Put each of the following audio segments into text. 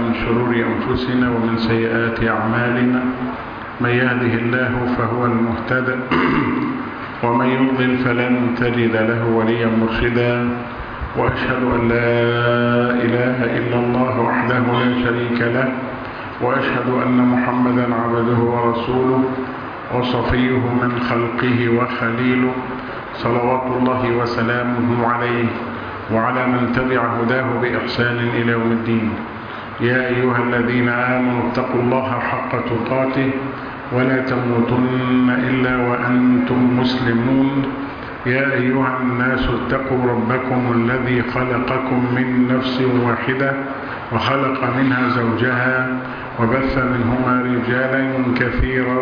من شرور أنفسنا ومن سيئات أعمالنا. من يهده الله فهو المهتدى ومن يضلل فلن تجد له وليا مرشدا. وأشهد أن لا إله إلا الله وحده لا شريك له، وأشهد أن محمدا عبده ورسوله وصفيه من خلقه وخليله، صلوات الله وسلامه عليه وعلى من تبع هداه بإحسان إلى يوم الدين. يا أيها الذين آمنوا اتقوا الله حق تقاته ولا تموتن إلا وأنتم مسلمون. يا أيها الناس اتقوا ربكم الذي خلقكم من نفس واحدة وخلق منها زوجها وبث منهما رجالا كثيرا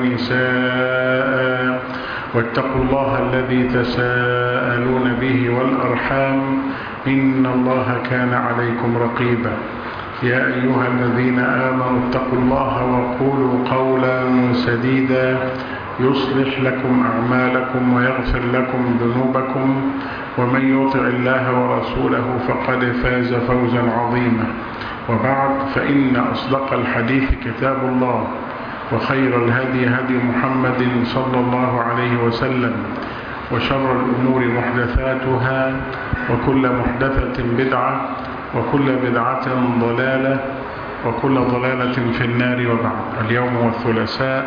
ونساء، واتقوا الله الذي تساءلون به والأرحام إن الله كان عليكم رقيبا. يا أيها الذين آمنوا اتقوا الله وقولوا قولا سديدا يصلح لكم أعمالكم ويغفر لكم ذنوبكم، ومن يطع الله ورسوله فقد فاز فوزا عظيما. وبعد، فإن أصدق الحديث كتاب الله، وخير الهدي هدي محمد صلى الله عليه وسلم، وشر الأمور محدثاتها، وكل محدثة بدعة، وكل بدعة ضلالة، وكل ضلالة في النار. وبعد، اليوم والثلاثاء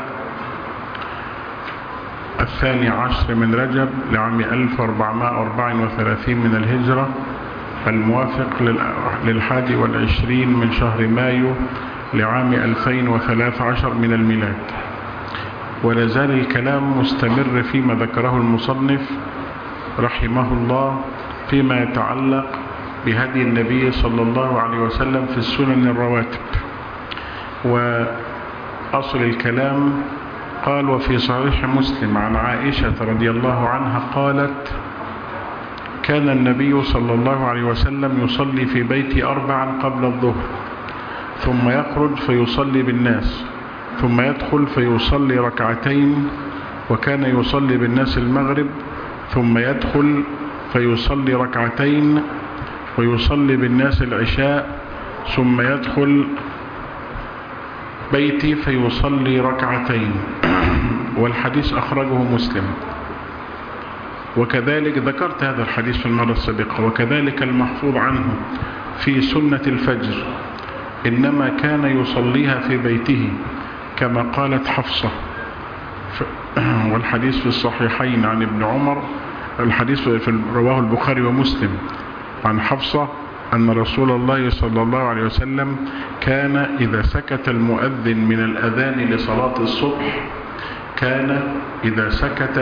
12 من رجب لعام 1434 من الهجرة، الموافق لل21 من شهر مايو لعام 2013 من الميلاد. ولازال الكلام مستمر فيما ذكره المصنف رحمه الله فيما يتعلق بهدي النبي صلى الله عليه وسلم في السنن الرواتب. وأصل الكلام قال: وفي صحيح مسلم عن عائشة رضي الله عنها قالت: كان النبي صلى الله عليه وسلم يصلي في بيتي 4 قبل الظهر، ثم يخرج فيصلي بالناس، ثم يدخل فيصلي 2 وكان يصلي بالناس المغرب، ثم يدخل فيصلي 2 ويصلي بالناس العشاء، ثم يدخل بيتي فيصلي 2. والحديث أخرجه مسلم. وكذلك ذكرت هذا الحديث في المرة السابقة. وكذلك المحفوظ عنه في سنة الفجر إنما كان يصليها في بيته كما قالت حفصة. والحديث في الصحيحين عن ابن عمر، الحديث رواه البخاري ومسلم عن حفصة أن رسول الله صلى الله عليه وسلم كان إذا سكت المؤذن من الأذان لصلاة الصبح، كان إذا سكت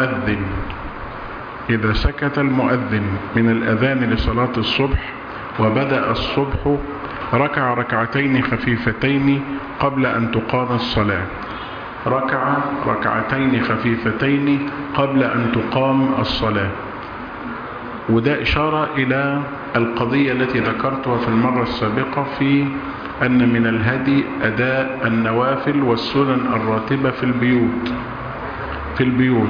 المؤذن من الأذان لصلاة الصبح وبدأ الصبح ركع 2 خفيفتين قبل أن تقام الصلاة. ركع 2 خفيفتين قبل أن تقام الصلاة. وده إشارة إلى القضية التي ذكرتها في المرة السابقة في أن من الهدي أداء النوافل والسنن الراتبة في البيوت.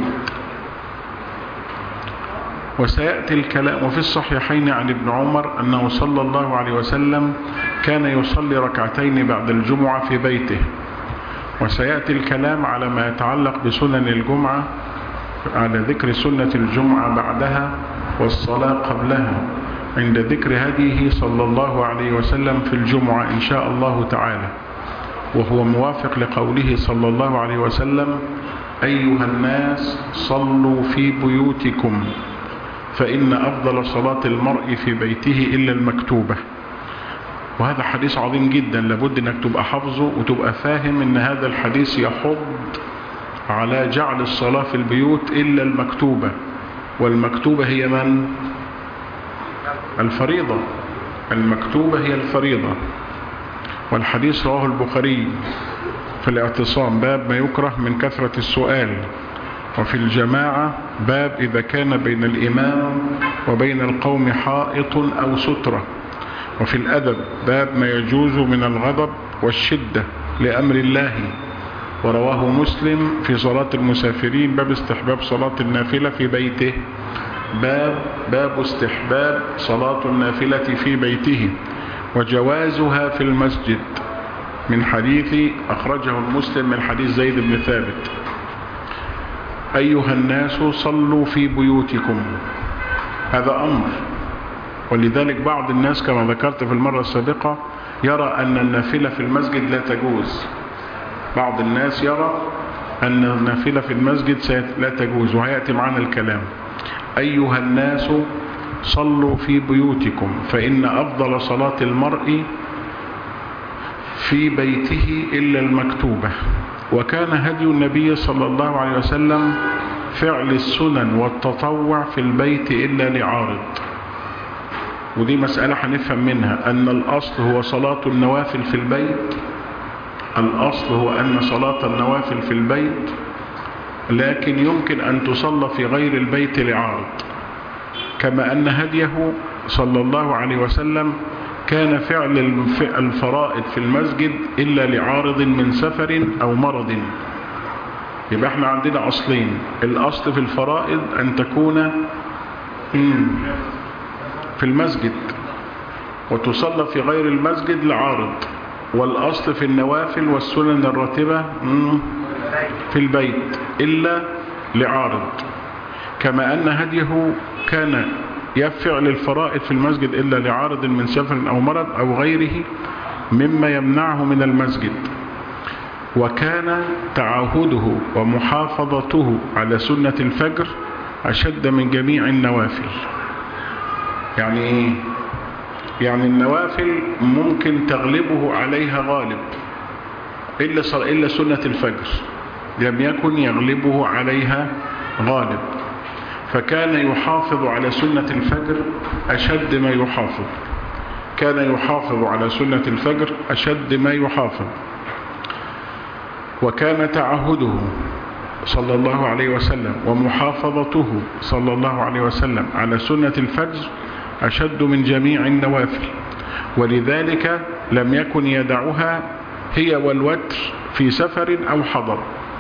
وسيأتي الكلام. وفي الصحيحين عن ابن عمر أنه صلى الله عليه وسلم كان يصلي 2 بعد الجمعة في بيته. وسيأتي الكلام على ما يتعلق بسنن الجمعة، على ذكر سنة الجمعة بعدها والصلاة قبلها عند ذكر هديه صلى الله عليه وسلم في الجمعة إن شاء الله تعالى. وهو موافق لقوله صلى الله عليه وسلم: أيها الناس صلوا في بيوتكم فإن أفضل صلاة المرء في بيته إلا المكتوبة. وهذا حديث عظيم جدا، لابد أنك تبقى حافظه وتبقى فاهم أن هذا الحديث يحض على جعل الصلاة في البيوت إلا المكتوبة. والمكتوبة هي من؟ الفريضة. المكتوبة هي الفريضة. والحديث رواه البخاري في الاعتصام باب ما يكره من كثرة السؤال. وفي الجماعة باب إذا كان بين الإمام وبين القوم حائط أو سترة. وفي الأدب باب ما يجوز من الغضب والشدة لأمر الله. ورواه مسلم في صلاة المسافرين باب استحباب صلاة النافلة في بيته. باب استحباب صلاة النافلة في بيته. وجوازها في المسجد من حديث أخرجه المسلم من حديث زيد بن ثابت: أيها الناس صلوا في بيوتكم. هذا أمر، ولذلك بعض الناس كما ذكرت في المرة السابقة يرى أن النافلة في المسجد لا تجوز. بعض الناس يرى أن النافلة في المسجد لا تجوز، وهيأتي معنا الكلام. أيها الناس صلوا في بيوتكم فإن أفضل صلاة المرء في بيته إلا المكتوبة. وكان هدي النبي صلى الله عليه وسلم فعل السنن والتطوع في البيت إلا لعارض. ودي مسألة هنفهم منها أن الأصل هو صلاة النوافل في البيت. الأصل هو أن صلاة النوافل في البيت، لكن يمكن أن تصلى في غير البيت لعارض، كما أن هديه صلى الله عليه وسلم كان فعل الفرائض في المسجد إلا لعارض من سفر أو مرض. يبقى احنا عندنا أصلين: الأصل في الفرائض أن تكون في المسجد وتصلى في غير المسجد لعارض، والأصل في النوافل والسنن الراتبة في البيت إلا لعارض، كما أن هديه كان يفعل الفرائض في المسجد إلا لعارض من سفر أو مرض أو غيره مما يمنعه من المسجد. وكان تعاهده ومحافظته على سنة الفجر أشد من جميع النوافل. يعني إيه؟ يعني النوافل ممكن تغلبه عليها غالب، إلا سنة الفجر لم يكن يغلبه عليها غالب، فكان يحافظ على سنة الفجر أشد ما يحافظ. كان يحافظ على سنة الفجر أشد ما يحافظ. وكان تعهده صلى الله عليه وسلم ومحافظته صلى الله عليه وسلم على سنة الفجر أشد من جميع النوافل، ولذلك لم يكن يدعها هي والوتر في سفر أو حضر.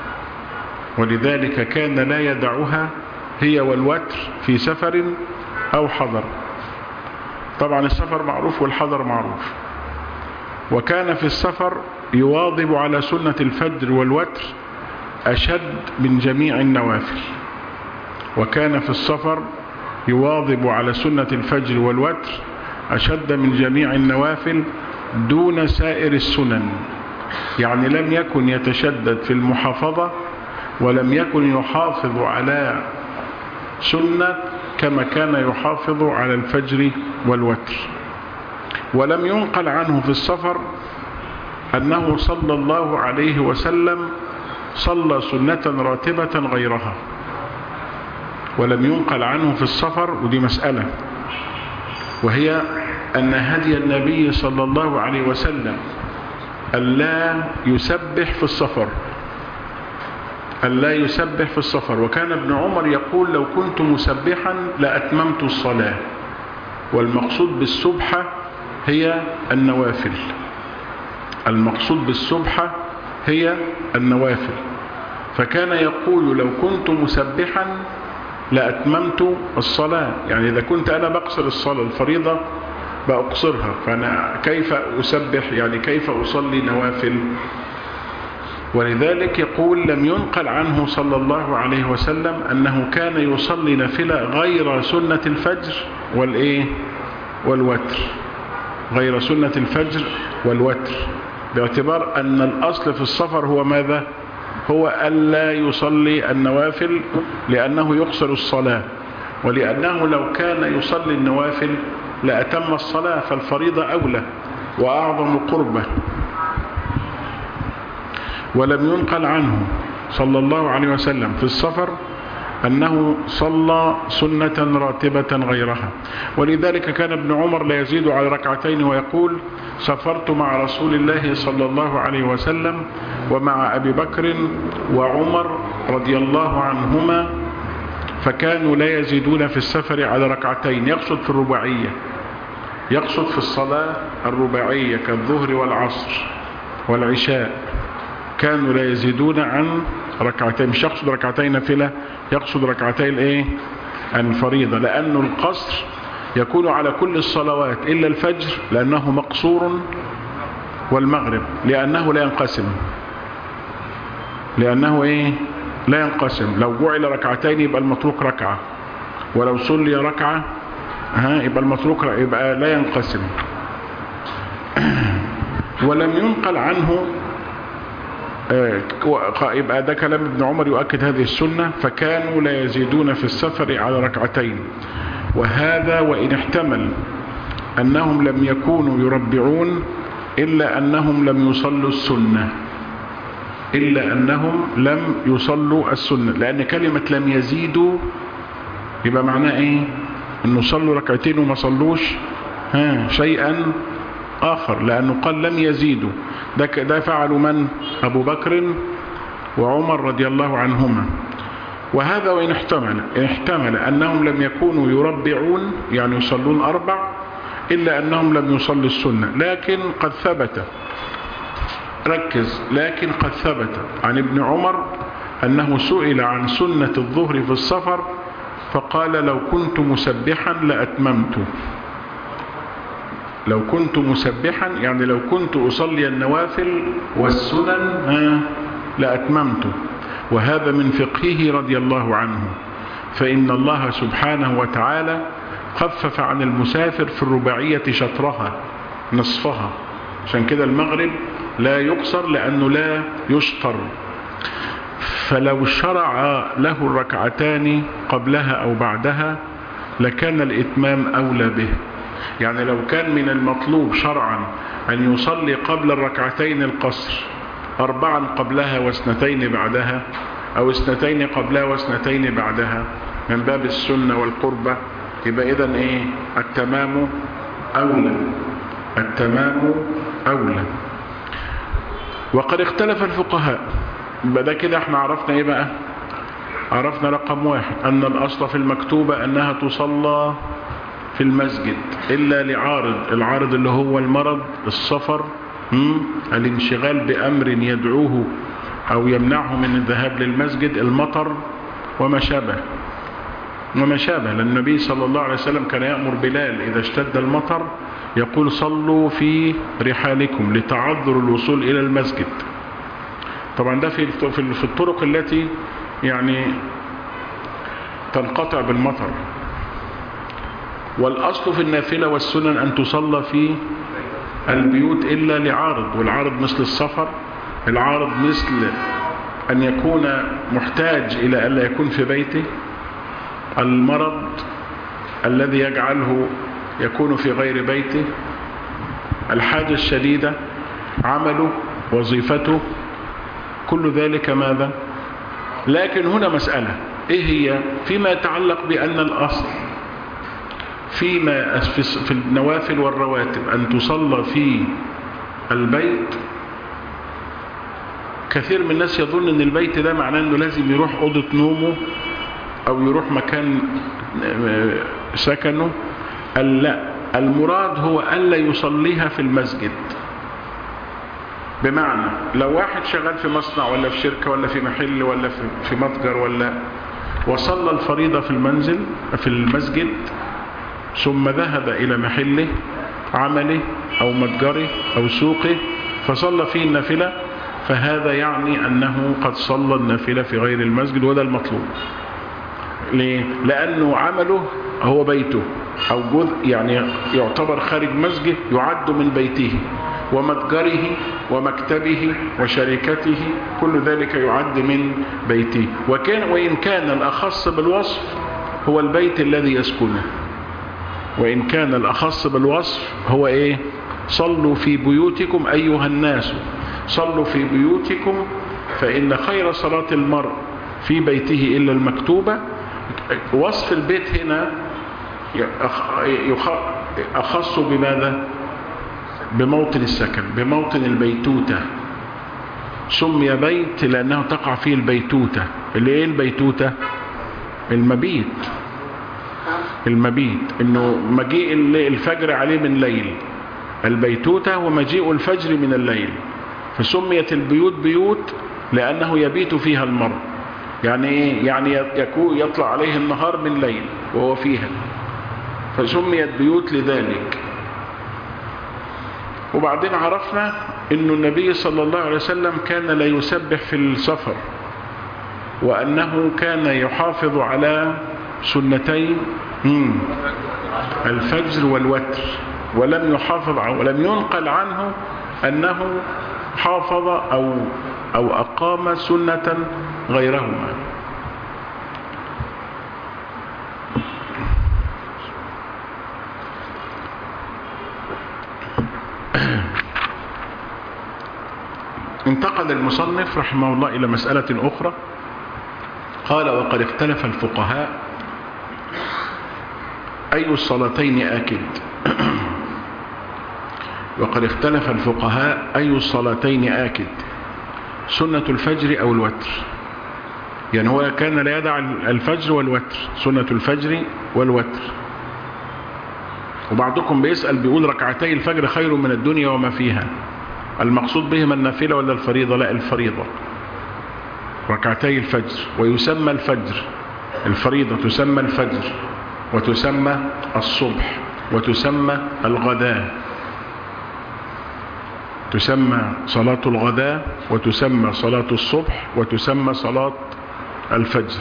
ولذلك كان لا يدعها هي والوتر في سفر أو حضر. طبعا السفر معروف والحضر معروف. وكان في السفر يواظب على سنة الفجر والوتر أشد من جميع النوافل. وكان في السفر يواظب على سنة الفجر والوتر أشد من جميع النوافل دون سائر السنن. يعني لم يكن يتشدد في المحافظة، ولم يكن يحافظ على سنة كما كان يحافظ على الفجر والوتر. ولم ينقل عنه في السفر أنه صلى الله عليه وسلم صلى سنة راتبة غيرها. ولم ينقل عنه في السفر، ودي مسألة، وهي أن هدي النبي صلى الله عليه وسلم ألا يسبح في السفر، ألا يسبح في السفر. وكان ابن عمر يقول: لو كنت مسبحا لأتممت الصلاة. والمقصود بالسبحة هي النوافل. المقصود بالسبحة هي النوافل. فكان يقول: لو كنت مسبحا لأتممت الصلاة. يعني إذا كنت أنا بقصر الصلاة الفريضة بأقصرها، فأنا كيف أسبح؟ يعني كيف أصلي نوافل؟ ولذلك يقول: لم ينقل عنه صلى الله عليه وسلم أنه كان يصلي نافلة غير سنة الفجر والوتر، غير سنة الفجر والوتر، باعتبار أن الأصل في السفر هو ماذا؟ هو ألا يصلي النوافل، لأنه يقصر الصلاة، ولأنه لو كان يصلي النوافل لأتم الصلاة، فالفريضة أولى وأعظم قربة. ولم ينقل عنه صلى الله عليه وسلم في السفر أنه صلى سنة راتبة غيرها. ولذلك كان ابن عمر لا يزيد على ركعتين، ويقول: سافرت مع رسول الله صلى الله عليه وسلم ومع أبي بكر وعمر رضي الله عنهما، فكانوا لا يزيدون في السفر على ركعتين. يقصد في الرباعية، يقصد في الصلاة الرباعية كالظهر والعصر والعشاء، كانوا لا يزيدون عن ركعتين. مش يقصد ركعتين نافلة، يقصد ركعتين الفريضة، لأن القصر يكون على كل الصلوات إلا الفجر لأنه مقصور، والمغرب لأنه لا ينقسم. لأنه إيه؟ لا ينقسم. لو جعل ركعتين يبقى المتروك ركعة، ولو صلي ركعة يبقى المتروك يبقى لا ينقسم. ولم ينقل عنه يبقى ده كلام ابن عمر يؤكد هذه السنة، فكانوا لا يزيدون في السفر على ركعتين. وهذا وإن احتمل أنهم لم يكونوا يربعون إلا أنهم لم يصلوا السنة، إلا أنهم لم يصلوا السنة، لأن كلمة لم يزيدوا يبقى معناه إيه؟ أنه صلوا ركعتين وما صلوش شيئا آخر، لأنه قال لم يزيدوا. ده فعلوا من؟ أبو بكر وعمر رضي الله عنهما. وهذا وإن احتمل أنهم لم يكونوا يربعون يعني يصلون أربع، إلا أنهم لم يصلوا السنة. لكن قد ثبت، ركز، لكن قد ثبت عن ابن عمر أنه سئل عن سنة الظهر في السفر فقال لو كنت مسبحا لأتممت. لو كنت مسبحا يعني لو كنت أصلي النوافل والسنن لأتممت. وهذا من فقهه رضي الله عنه، فإن الله سبحانه وتعالى خفف عن المسافر في الرباعية شطرها نصفها، عشان كده المغرب لا يقصر لأنه لا يشطر. فلو شرع له الركعتان قبلها أو بعدها لكان الإتمام أولى به. يعني لو كان من المطلوب شرعا أن يصلي قبل الركعتين القصر 4 قبلها واثنتين بعدها، أو 2 قبلها واثنتين بعدها من باب السنة والقربة، يبقى إذن إيه؟ التمام أولى، التمام أولى. وقد اختلف الفقهاء. بدأ كده احنا عرفنا إيه بقى؟ عرفنا رقم 1 أن الأصل في المكتوبة أنها تصلى في المسجد إلا لعارض، العارض اللي هو المرض، السفر، الانشغال بأمر يدعوه أو يمنعه من الذهاب للمسجد، المطر وما شابه. لأن النبي صلى الله عليه وسلم كان يأمر بلال إذا اشتد المطر يقول صلوا في رحالكم لتعذر الوصول إلى المسجد. طبعا ده في الطرق التي يعني تنقطع بالمطر. والأصل في النافلة والسنن أن تصلى في البيوت إلا لعارض، والعارض مثل السفر، العارض مثل أن يكون محتاج إلى ألا يكون في بيته، المرض الذي يجعله يكون في غير بيته، الحاجة الشديدة، عمله، وظيفته، كل ذلك ماذا؟ لكن هنا مسألة إيه هي؟ فيما يتعلق بأن الأصل في النوافل والرواتب أن تصلى في البيت. كثير من الناس يظن أن البيت ده معناه أنه لازم يروح أوضة نومه أو يروح مكان سكنه. لا، المراد هو ألا يصليها في المسجد. بمعنى لو واحد شغال في مصنع ولا في شركة ولا في محل ولا في متجر وصلى الفريضة في المسجد ثم ذهب إلى محله عمله أو متجره أو سوقه فصلى فيه النافلة، فهذا يعني أنه قد صلى النافلة في غير المسجد، وده المطلوب. ليه؟ لأنه عمله هو بيته أو جزء يعني يعتبر خارج مسجد، يعد من بيته، ومتجره ومكتبه وشركته كل ذلك يعد من بيته. وإن كان الأخص بالوصف هو البيت الذي يسكنه، وإن كان الأخص بالوصف هو إيه؟ صلوا في بيوتكم أيها الناس، صلوا في بيوتكم، فإن خير صلاة المرء في بيته إلا المكتوبة. وصف البيت هنا أخص بماذا؟ بموطن السكن، بموطن البيتوتة. سمي بيت لأنه تقع فيه البيتوتة. اللي إيه البيتوتة؟ المبيت، إنه مجيء الفجر عليه من ليل. البيتوتة ومجيء الفجر من الليل. فسميت البيوت بيوت لأنه يبيت فيها المرء. يعني إيه؟ يعني يطلع عليه النهار من ليل وهو فيها. فسميت بيوت لذلك. وبعدين عرفنا أن النبي صلى الله عليه وسلم كان لا يسبح في السفر، وأنه كان يحافظ على سنتي الفجر والوتر، ولم ينقل عنه أنه حافظ أو أقام سنة غيرهما. انتقل المصنف رحمه الله إلى مسألة أخرى، قال: وقد اختلف الفقهاء أي الصلاتين آكد. وقد اختلف الفقهاء أي الصلاتين آكد، سنة الفجر أو الوتر. يعني هو كان لا يدع الفجر والوتر، سنة الفجر والوتر. وبعضكم بيسأل بيقول ركعتي الفجر خير من الدنيا وما فيها، المقصود بهما النافلة ولا الفريضة؟ لا، الفريضة، ركعتي الفجر. ويسمى الفجر، الفريضة تسمى الفجر، وتسمى الصبح، وتسمى الغداء، تسمى صلاة الغداء، وتسمى صلاة الصبح، وتسمى صلاة الفجر.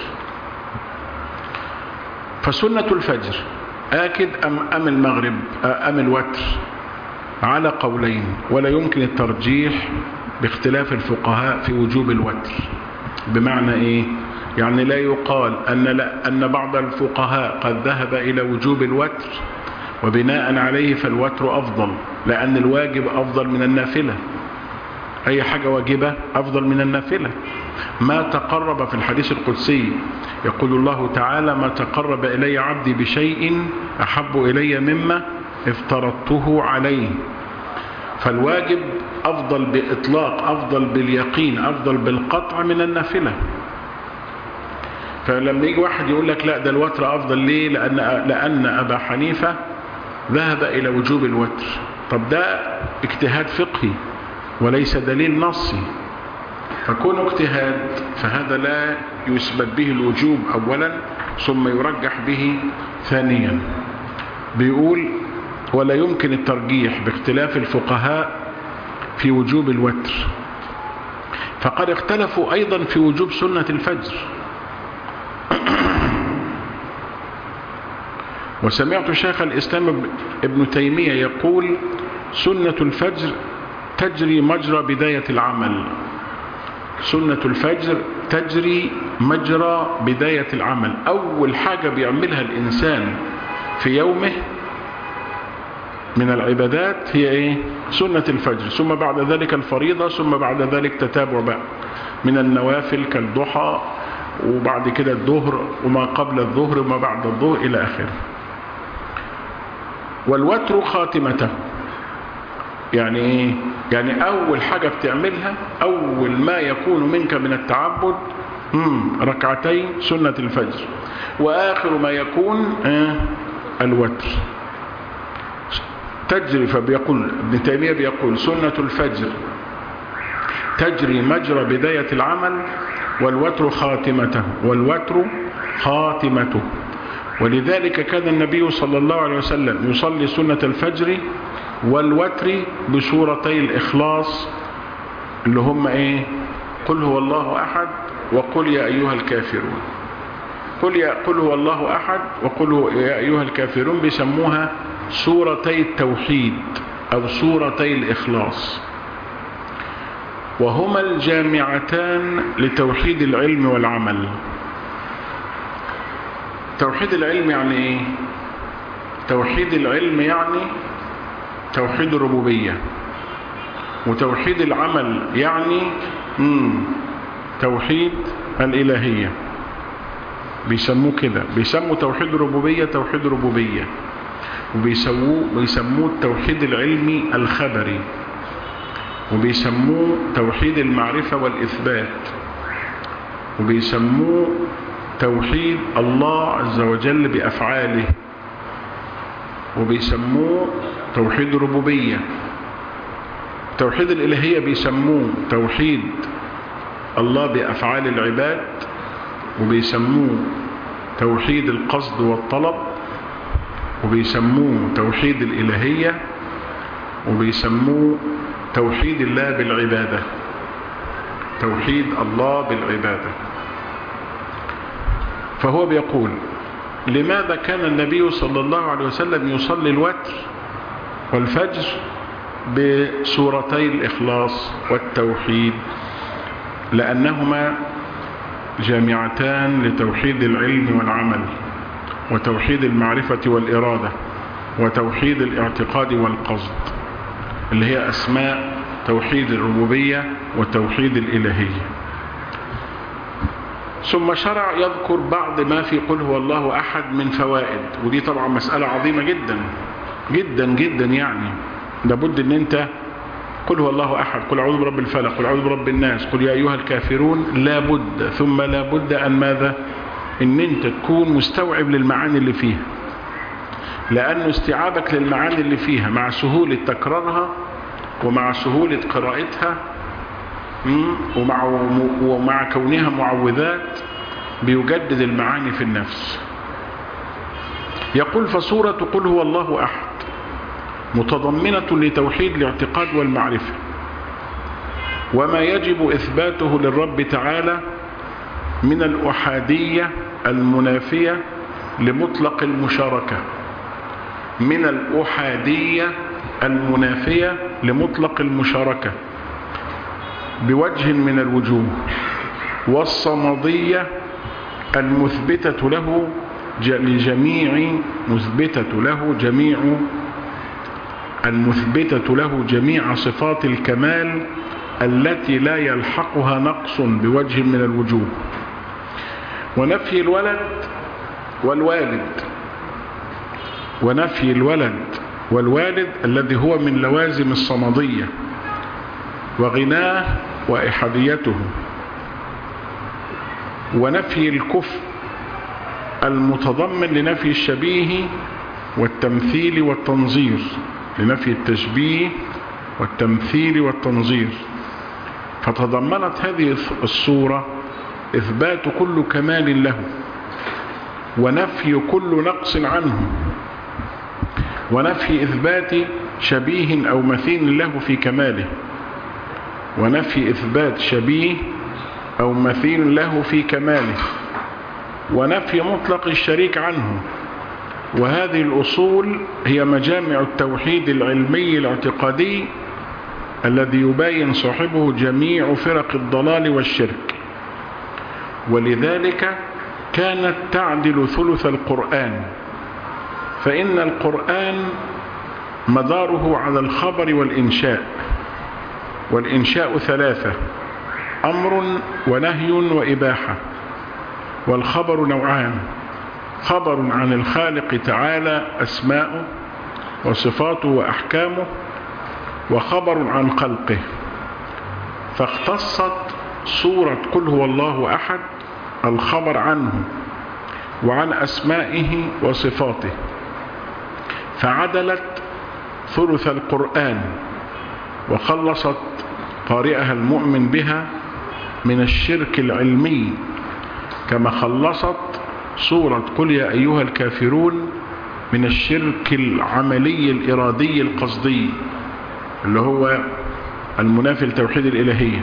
فسنة الفجر آكد أم المغرب أم الوتر؟ على قولين، ولا يمكن الترجيح باختلاف الفقهاء في وجوب الوتر. بمعنى إيه؟ يعني لا يقال أن بعض الفقهاء قد ذهب إلى وجوب الوتر وبناء عليه فالوتر أفضل، لأن الواجب أفضل من النافلة، أي حاجة واجبة أفضل من النافلة. ما تقرب في الحديث القدسي يقول الله تعالى: ما تقرب إلي عبدي بشيء أحب إلي مما افترضته عليه. فالواجب أفضل بإطلاق، أفضل باليقين، أفضل بالقطع من النافلة. فلما يجي واحد يقول لك لا ده الوتر أفضل، ليه؟ لأن أبا حنيفة ذهب إلى وجوب الوتر. طب ده اجتهاد فقهي وليس دليل نصي، فكون اجتهاد فهذا لا يثبت به الوجوب أولا، ثم يرجح به ثانيا. بيقول: ولا يمكن الترجيح باختلاف الفقهاء في وجوب الوتر، فقد اختلفوا أيضا في وجوب سنة الفجر. وسمعت شيخ الإسلام ابن تيمية يقول: سنة الفجر تجري مجرى بداية العمل. سنة الفجر تجري مجرى بداية العمل. أول حاجة بيعملها الإنسان في يومه من العبادات هي إيه؟ سنة الفجر، ثم بعد ذلك الفريضة، ثم بعد ذلك تتابع بقى من النوافل كالضحى، وبعد كده الظهر، وما قبل الظهر، وما بعد الظهر، إلى آخره. والوتر خاتمته. يعني إيه؟ يعني أول حاجة بتعملها، أول ما يكون منك من التعبد ركعتين سنة الفجر، وآخر ما يكون الوتر. تجري، فبيقول ابن تيمية بيقول: سنة الفجر تجري مجرى بداية العمل، والوتر خاتمته، والوتر خاتمته. ولذلك كان النبي صلى الله عليه وسلم يصلي سنة الفجر والوتر بسورتي الإخلاص، اللي هم إيه؟ قل هو الله أحد، وقل يا أيها الكافرون. قل هو الله أحد، وقل يا أيها الكافرون بيسموها سورتي التوحيد أو سورتي الإخلاص، وهما الجامعتان لتوحيد العلم والعمل. توحيد العلم يعني إيه؟ توحيد العلم يعني توحيد الربوبية، وتوحيد العمل يعني توحيد الإلهية. بيسموه كده، بيسموا توحيد الربوبية توحيد الربوبية، وبيسموه التوحيد العلمي الخبري، وبيسموه توحيد المعرفة والإثبات، وبيسموه توحيد الله عز وجل بأفعاله، وبيسموه توحيد الربوبية. توحيد الإلهية بيسموه توحيد الله بأفعال العباد، وبيسموه توحيد القصد والطلب، وبيسموه توحيد الإلهية، وبيسموه توحيد الله بالعبادة، توحيد الله بالعبادة. فهو بيقول: لماذا كان النبي صلى الله عليه وسلم يصلي الوتر والفجر بسورتي الإخلاص والتوحيد؟ لأنهما جامعتان لتوحيد العلم والعمل، وتوحيد المعرفة والإرادة، وتوحيد الاعتقاد والقصد، اللي هي أسماء توحيد الربوبية وتوحيد الإلهية. ثم شرع يذكر بعض ما في قل هو الله أحد من فوائد، ودي طبعا مسألة عظيمة جدا جدا جدا. يعني لابد ان انت قل هو الله أحد، قل أعوذ برب الفلق، قل أعوذ برب الناس، قل يا أيها الكافرون، لابد ثم لابد أن ماذا؟ ان انت تكون مستوعب للمعاني اللي فيها، لأنه استيعابك للمعاني اللي فيها مع سهولة تكرارها ومع سهولة قراءتها ومع كونها معوذات بيجدد المعاني في النفس. يقول: فسورة قل هو الله أحد متضمنة لتوحيد الاعتقاد والمعرفة، وما يجب إثباته للرب تعالى من الأحادية المنافية لمطلق المشاركة، من الأحادية المنافية لمطلق المشاركة بوجه من الوجوه، والصمدية المثبتة له جميع صفات الكمال التي لا يلحقها نقص بوجه من الوجوه، ونفي الولد والوالد الذي هو من لوازم الصمدية، وغناه وإحاديته، ونفي الكفء المتضمن لنفي الشبيه والتمثيل والتنظير، لنفي التشبيه والتمثيل والتنظير. فتضمنت هذه الصورة إثبات كل كمال له، ونفي كل نقص عنه، ونفي إثبات شبيه أو مثيل له في كماله، ونفي إثبات شبيه أو مثيل له في كماله، ونفي مطلق الشريك عنه. وهذه الأصول هي مجامع التوحيد العلمي الاعتقادي الذي يباين صاحبه جميع فرق الضلال والشرك. ولذلك كانت تعدل ثلث القرآن، فإن القرآن مداره على الخبر والإنشاء 3: أمر ونهي وإباحة. والخبر نوعان: خبر عن الخالق تعالى أسماؤه وصفاته وأحكامه، وخبر عن خلقه. فاختصت سورة قل هو الله أحد الخبر عنه وعن أسمائه وصفاته، فعدلت ثلث القرآن وخلصت قارئها المؤمن بها من الشرك العلمي، كما خلصت سورة قل يا أيها الكافرون من الشرك العملي الإرادي القصدي اللي هو المنافي لتوحيد الإلهية.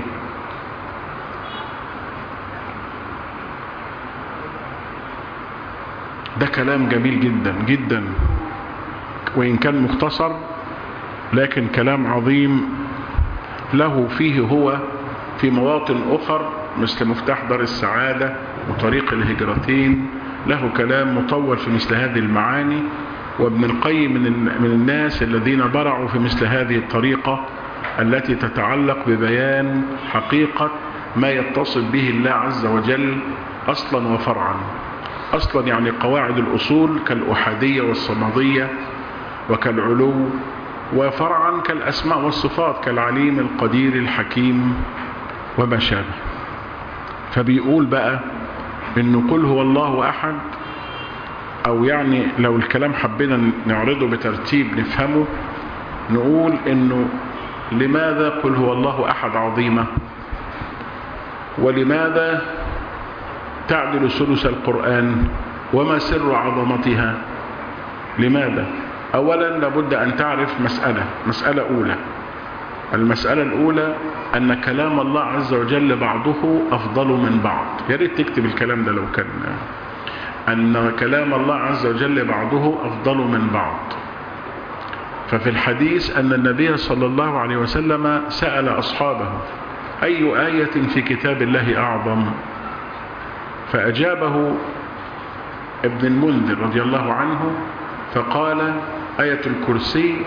ده كلام جميل جدا جدا، وإن كان مختصر لكن كلام عظيم له فيه هو في مواطن أخر مثل مفتاح دار السعادة وطريق الهجرتين، له كلام مطول في مثل هذه المعاني. وابن القيم من الناس الذين برعوا في مثل هذه الطريقة التي تتعلق ببيان حقيقة ما يتصل به الله عز وجل أصلا وفرعا. أصلا يعني قواعد الأصول كالأحادية والصمدية وكالعلو، وفرعا كالأسماء والصفات كالعليم القدير الحكيم وما شابه. فبيقول بقى إنه قل هو الله أحد، أو يعني لو الكلام حبينا نعرضه بترتيب نفهمه، نقول إنه لماذا قل هو الله أحد عظيمة، ولماذا تعدل ثلث القرآن، وما سر عظمتها، لماذا؟ أولا لابد أن تعرف مسألة أولى. المسألة الأولى أن كلام الله عز وجل بعضه أفضل من بعض. يا ريت تكتب الكلام ده لو كان، أن كلام الله عز وجل بعضه أفضل من بعض. ففي الحديث أن النبي صلى الله عليه وسلم سأل أصحابه أي آية في كتاب الله أعظم؟ فأجابه ابن المنذر رضي الله عنه فقال آية الكرسي،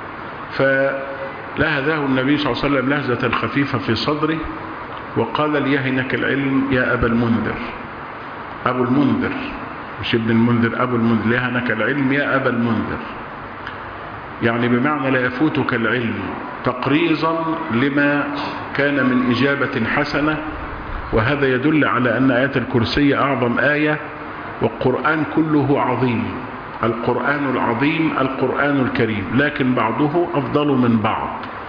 فلهذه النبي صلى الله عليه وسلم لهزة خفيفة في صدره وقال ليهنك العلم يا أبا المنذر. أبو المنذر مش ابن المنذر، أبو المنذر، ليهنك العلم يا أبا المنذر، يعني بمعنى لا يفوتك العلم، تقريظا لما كان من إجابة حسنة. وهذا يدل على أن آية الكرسي أعظم آية، والقرآن كله عظيم، القرآن العظيم القرآن الكريم، لكن بعضه أفضل من بعض.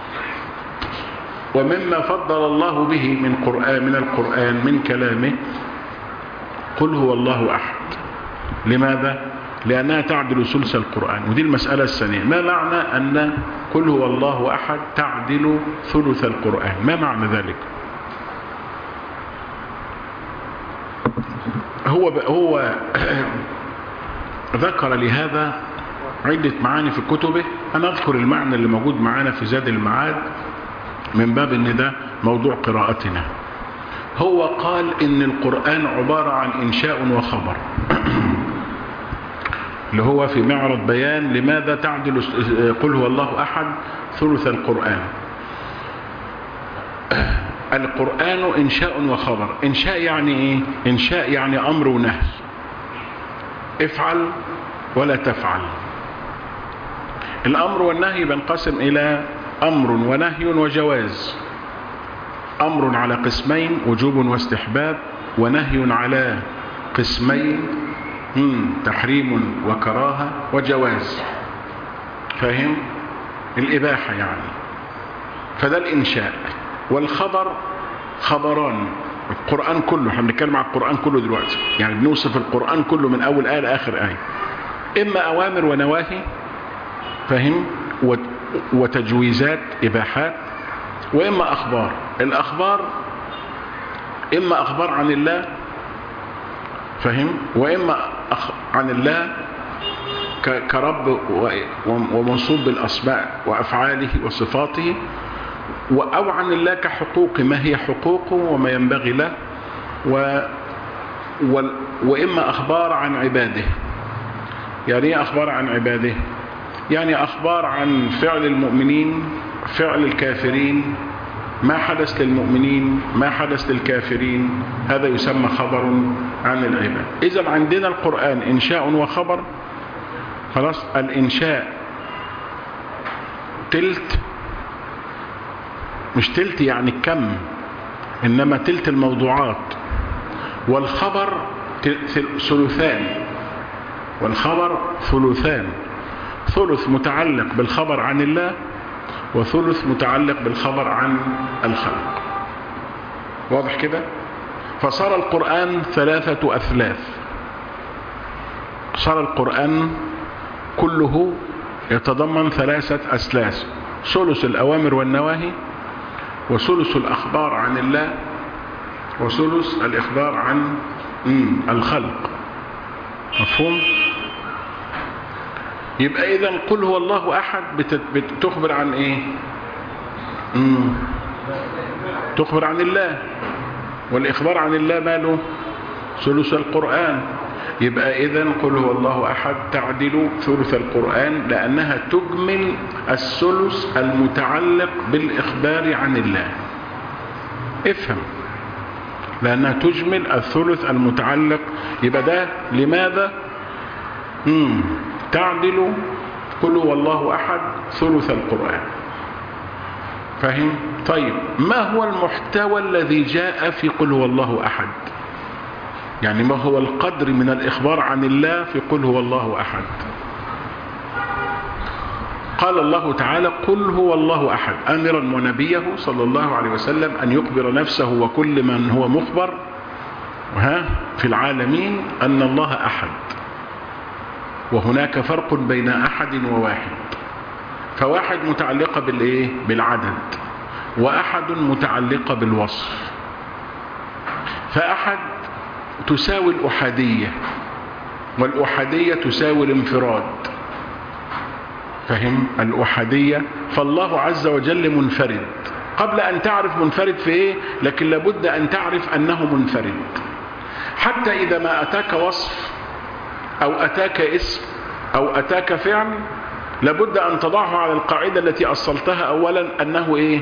ومما فضل الله به من القرآن من كلامه قل هو الله أحد. لماذا؟ لأنها تعدل ثلث القرآن، ودي المسألة الثانية. ما معنى أن قل هو الله أحد تعدل ثلث القرآن؟ ما معنى ذلك؟ هو ذكر لهذا عدة معاني في كتبه. أنا أذكر المعنى اللي موجود معانا في زاد المعاد من باب أن ده موضوع قراءتنا. هو قال إن القرآن عبارة عن إنشاء وخبر اللي هو في معرض بيان لماذا تعدل قل هو الله أحد ثلث القرآن. القرآن إنشاء وخبر. إنشاء يعني إيه؟ إنشاء يعني أمر ونهي، افعل ولا تفعل. الأمر والنهي بنقسم إلى أمر ونهي وجواز. أمر على قسمين، وجوب واستحباب، ونهي على قسمين، تحريم وكراهة وجواز. فاهم؟ الإباحة يعني. فده الإنشاء. والخبر خبران. القرآن كله، احنا بنتكلم عن القرآن كله دلوقتي، يعني بنوصف القرآن كله من أول آية لآخر آية. إما أوامر ونواهي، فاهم، وتجويزات إباحات، وإما أخبار. الأخبار إما أخبار عن الله، فاهم، وإما عن الله كرب ومنصوب بالأسماء وأفعاله وصفاته، أو عن الله كحقوق، ما هي حقوقه وما ينبغي له، وإما أخبار عن عباده. يعني إيه أخبار عن عباده؟ يعني أخبار عن فعل المؤمنين، فعل الكافرين، ما حدث للمؤمنين، ما حدث للكافرين، هذا يسمى خبر عن العباد. إذا عندنا القرآن إنشاء وخبر. خلاص، الإنشاء تلت، مش تلت يعني كم، إنما تلت الموضوعات. والخبر ثلثان، والخبر ثلثان، ثلث متعلق بالخبر عن الله، وثلث متعلق بالخبر عن الخلق. واضح كده؟ فصار القرآن 3 أثلاث. صار القرآن كله يتضمن 3 أثلاث: ثلث الأوامر والنواهي، وثلث الأخبار عن الله، وثلث الإخبار عن الخلق. مفهوم؟ يبقى إذن قل هو الله أحد بتخبر عن إيه؟ تخبر عن الله، والإخبار عن الله ماله؟ ثلث القرآن. يبقى إذن قل هو الله أحد تعدل ثلث القرآن، لأنها تجمل الثلث المتعلق بالإخبار عن الله. افهم، لأنها تجمل الثلث المتعلق. يبقى ده لماذا تعدل قل هو الله أحد ثلث القرآن. فاهم؟ طيب، ما هو المحتوى الذي جاء في قل هو الله أحد؟ يعني ما هو القدر من الإخبار عن الله في قل هو الله أحد؟ قال الله تعالى: قل هو الله أحد، آمرا ونبيه صلى الله عليه وسلم أن يخبر نفسه وكل من هو مخبر في العالمين أن الله أحد. وهناك فرق بين أحد وواحد. فواحد متعلقة بالإيه؟ بالعدد، وأحد متعلقة بالوصف. فأحد تساوي الأحادية، والأحادية تساوي الانفراد. فهم؟ الأحادية. فالله عز وجل منفرد قبل أن تعرف منفرد في إيه، لكن لابد أن تعرف أنه منفرد. حتى إذا ما أتاك وصف أو أتاك اسم أو أتاك فعل، لابد أن تضعه على القاعدة التي أصلتها أولا، أنه إيه؟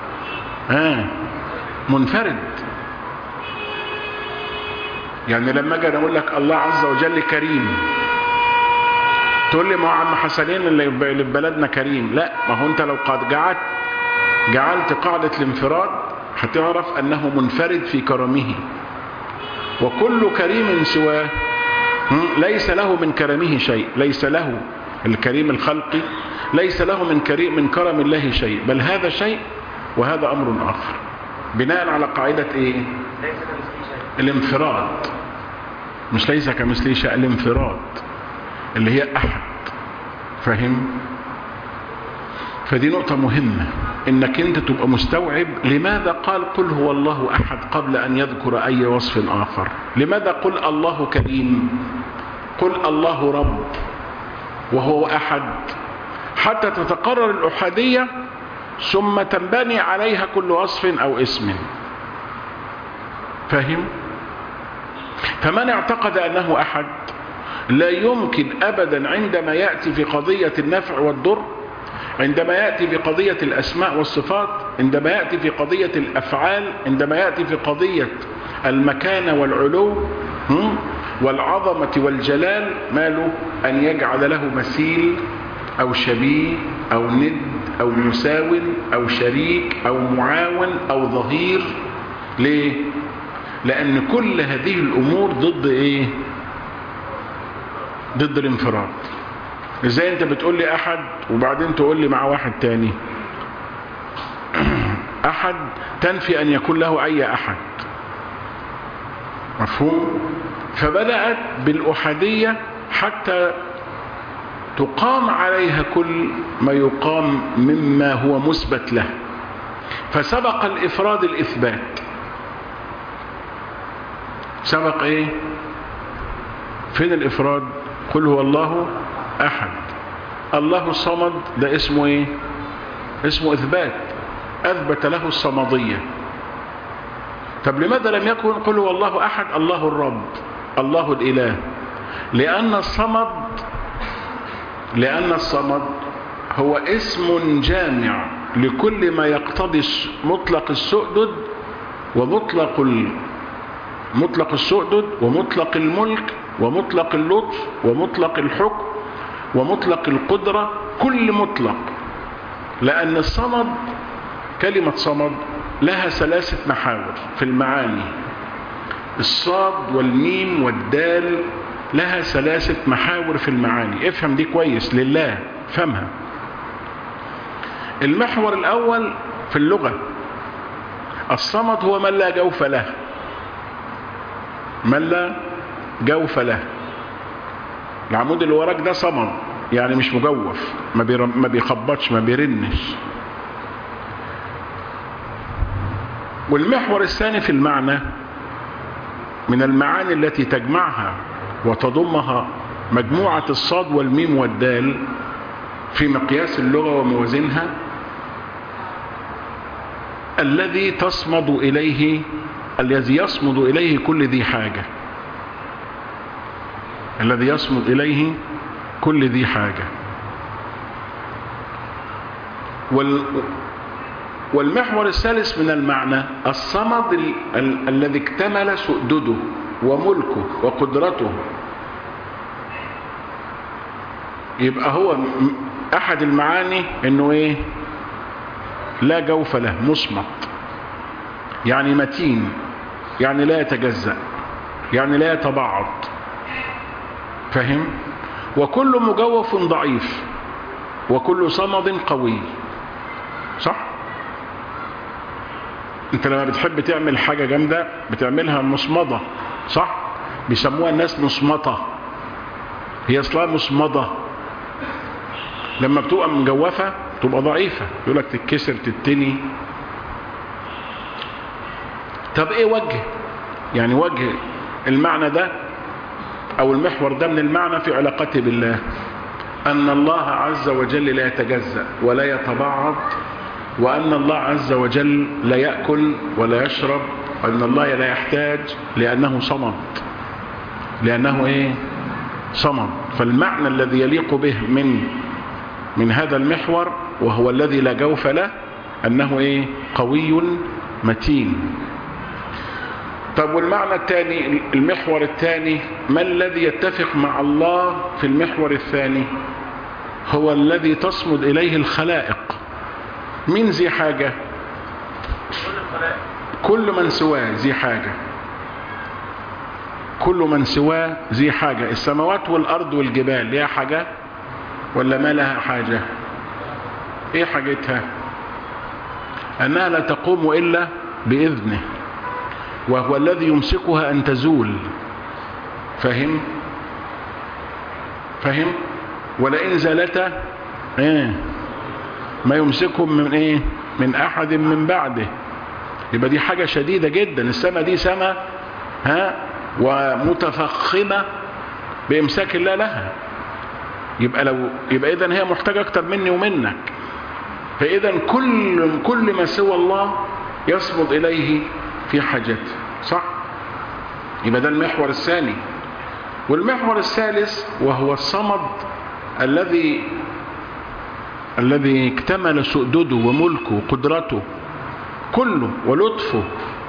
منفرد. يعني لما أجي أقول لك الله عز وجل كريم، تقول لي ما هو عم حسنين اللي في بلدنا كريم. لا، ما هو أنت لو قد جعلت قاعدة الانفراد هتعرف أنه منفرد في كرمه، وكل كريم سواه ليس له من كرمه شيء. ليس له الكريم الخلقي، ليس له من كرم الله شيء، بل هذا شيء وهذا أمر آخر، بناء على قاعدة إيه؟ الانفراد. مش ليس كمثله شيء، الانفراد اللي هي أحد. فهم؟ فدي نقطة مهمة، إنك أنت تبقى مستوعب لماذا قال قل هو الله أحد قبل أن يذكر أي وصف آخر. لماذا قل الله كريم، قل الله رب وهو أحد، حتى تتقرر الأحادية ثم تنبني عليها كل وصف أو اسم. فهم؟ فمن اعتقد أنه أحد لا يمكن أبدا عندما يأتي في قضية النفع والضر، عندما يأتي في قضية الأسماء والصفات، عندما يأتي في قضية الأفعال، عندما يأتي في قضية المكانة والعلو والعظمة والجلال، ماله أن يجعل له مثيل أو شبيه أو ند أو مساو أو شريك أو معاون أو ظهير. ليه؟ لأن كل هذه الأمور ضد إيه؟ ضد الانفراد. ازاي انت بتقول لي احد وبعدين تقول لي مع واحد تاني احد، تنفي ان يكون له اي احد. مفهوم؟ فبدأت بالاحادية حتى تقام عليها كل ما يقام مما هو مثبت له. فسبق الافراد الاثبات. سبق ايه؟ فين الافراد؟ قل هو الله أحد. الله الصمد، ده اسمه ايه؟ اسمه إثبات، أثبت له الصمدية. طب لماذا لم يكن قل هو الله أحد الله الرب الله الإله؟ لأن الصمد هو اسم جامع لكل ما يقتضي مطلق السؤدد مطلق السؤدد ومطلق الملك ومطلق اللطف ومطلق الحكم ومطلق القدرة، كل مطلق. لأن الصمد، كلمة صمد لها 3 محاور في المعاني. الصاد والميم والدال لها 3 محاور في المعاني. افهم دي كويس لله، فهمها. المحور الأول في اللغة، الصمد هو من لا جوف له. من لا جوف له. العمود اللي وراك ده صمد، يعني مش مجوف، ما بيخبطش، ما بيرنش. والمحور الثاني في المعنى، من المعاني التي تجمعها وتضمها مجموعة الصاد والميم والدال في مقياس اللغة وموازينها، الذي يصمد إليه كل ذي حاجة. الذي يصمد إليه كل ذي حاجة. والمحور الثالث من المعنى، الصمد الذي اكتمل سؤدده وملكه وقدرته. يبقى هو أحد المعاني إنه إيه؟ لا جوف له، مصمت، يعني متين، يعني لا يتجزأ، يعني لا يتبعض. فهم؟ وكل مجوف ضعيف وكل صمد قوي. صح؟ انت لما بتحب تعمل حاجة جامدة بتعملها مصمدة، صح؟ بيسموها الناس مصمتة. هي اصلها مصمدة، لما بتبقى مجوفة تبقى ضعيفة، يقولك تتكسر تتني. طب ايه وجه، يعني وجه المعنى ده او المحور ده من المعنى في علاقته بالله؟ ان الله عز وجل لا يتجزأ ولا يتبعض، وان الله عز وجل لا يأكل ولا يشرب، وان الله لا يحتاج لانه صمد. لانه ايه؟ صمد. فالمعنى الذي يليق به من هذا المحور، وهو الذي لا جوف له، انه ايه؟ قوي متين. طب والمعنى الثاني، المحور الثاني، ما الذي يتفق مع الله في المحور الثاني؟ هو الذي تصمد إليه الخلائق. من ذي حاجة؟ كل من سواه ذي حاجة. كل من سواه ذي حاجة. السماوات والأرض والجبال لها حاجة ولا ما لها حاجة؟ ايه حاجتها؟ أنها لا تقوم إلا بإذنه، وهو الذي يمسكها أن تزول. فهم؟ ولئن زالتا ما يمسكهم من ايه؟ من أحد من بعده. يبقى دي حاجة شديدة جدا. السماء دي سماء ومتفخمة بإمساك الله لها. يبقى إذن هي محتاجة أكتر مني ومنك. فإذن كل ما سوى الله يصمد إليه في حاجته. صح؟ يبقى ده المحور الثاني. والمحور الثالث وهو الصمد الذي اكتمل سؤدده وملكه وقدرته كله ولطفه.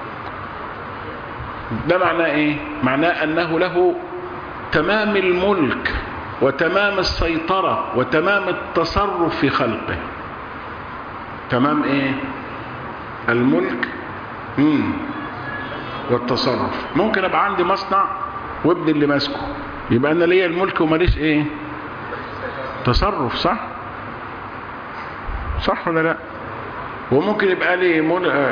ده معناه ايه؟ معناه انه له تمام الملك وتمام السيطرة وتمام التصرف في خلقه. تمام ايه؟ الملك والتصرف. ممكن ابقى عندي مصنع وابني اللي ماسكه، يبقى انا ليا الملك وماليش ايه؟ تصرف. صح ولا لا؟ وممكن يبقى لي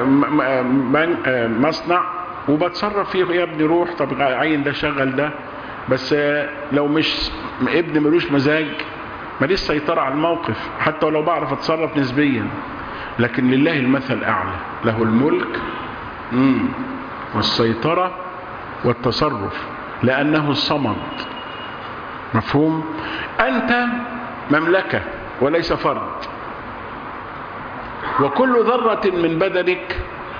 مصنع وبتصرف فيه، يا ابني روح طب عين ده شغل ده، بس لو مش ابني ملوش مزاج ماليش سيطرة على الموقف، حتى ولو بعرف اتصرف نسبيا. لكن لله المثل الاعلى، له الملك والسيطرة والتصرف، لأنه الصمد. مفهوم؟ أنت مملكة وليس فرد، وكل ذرة من بدنك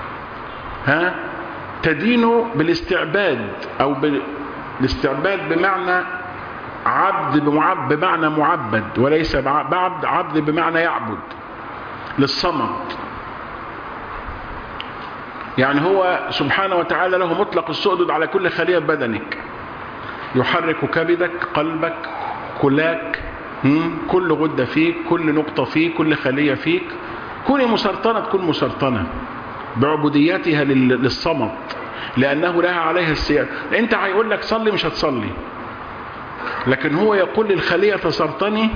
تدين بالاستعباد، أو بالاستعباد بمعنى عبد، بمعنى معبد، وليس عبد بمعنى يعبد، للصمد. يعني هو سبحانه وتعالى له مطلق السؤدد على كل خلية بدنك، يحرك كبدك، قلبك، كلاك، كل غدة فيك، كل نقطة فيك، كل خلية فيك. كوني مسرطنة تكون مسرطنة بعبوديتها للصمد، لأنه لها عليها السيادة. انت هيقول لك صلي مش هتصلي، لكن هو يقول للخلية تسرطني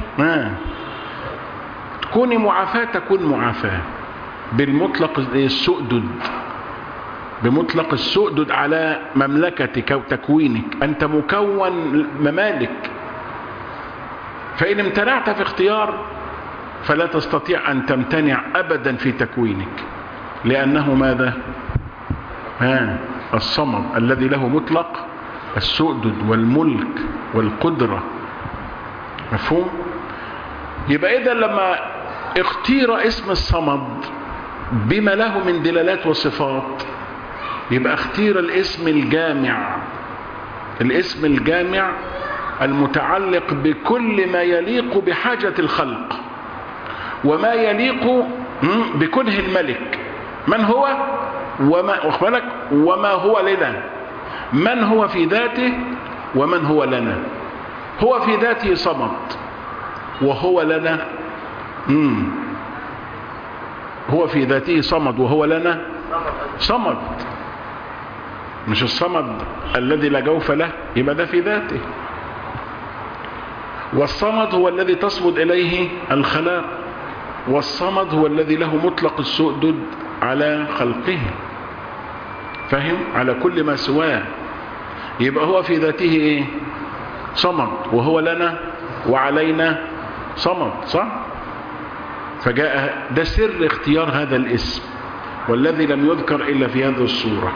تكوني معافاة، تكون معافاة بالمطلق السؤدد، بمطلق السؤدد على مملكتك وتكوينك. أنت مكون ممالك، فإن امتنعت في اختيار فلا تستطيع أن تمتنع أبدا في تكوينك، لأنه ماذا؟ الصمد الذي له مطلق السؤدد والملك والقدرة. مفهوم؟ يبقى إذا لما اختير اسم الصمد بما له من دلالات وصفات، يبقى اختير الاسم الجامع، الاسم الجامع المتعلق بكل ما يليق بحاجة الخلق وما يليق بكنه الملك. من هو وما هو لنا، من هو في ذاته ومن هو لنا. هو في ذاته صمد، وهو لنا هو في ذاته صمد وهو لنا صمد. مش الصمد الذي لا جوف له، يبقى ده في ذاته. والصمد هو الذي تصمد إليه الخلاق، والصمد هو الذي له مطلق السؤدد على خلقه. فهم؟ على كل ما سواه. يبقى هو في ذاته ايه؟ صمد، وهو لنا وعلينا صمد، صح؟ فجاء ده سر اختيار هذا الاسم، والذي لم يذكر إلا في هذه الصورة،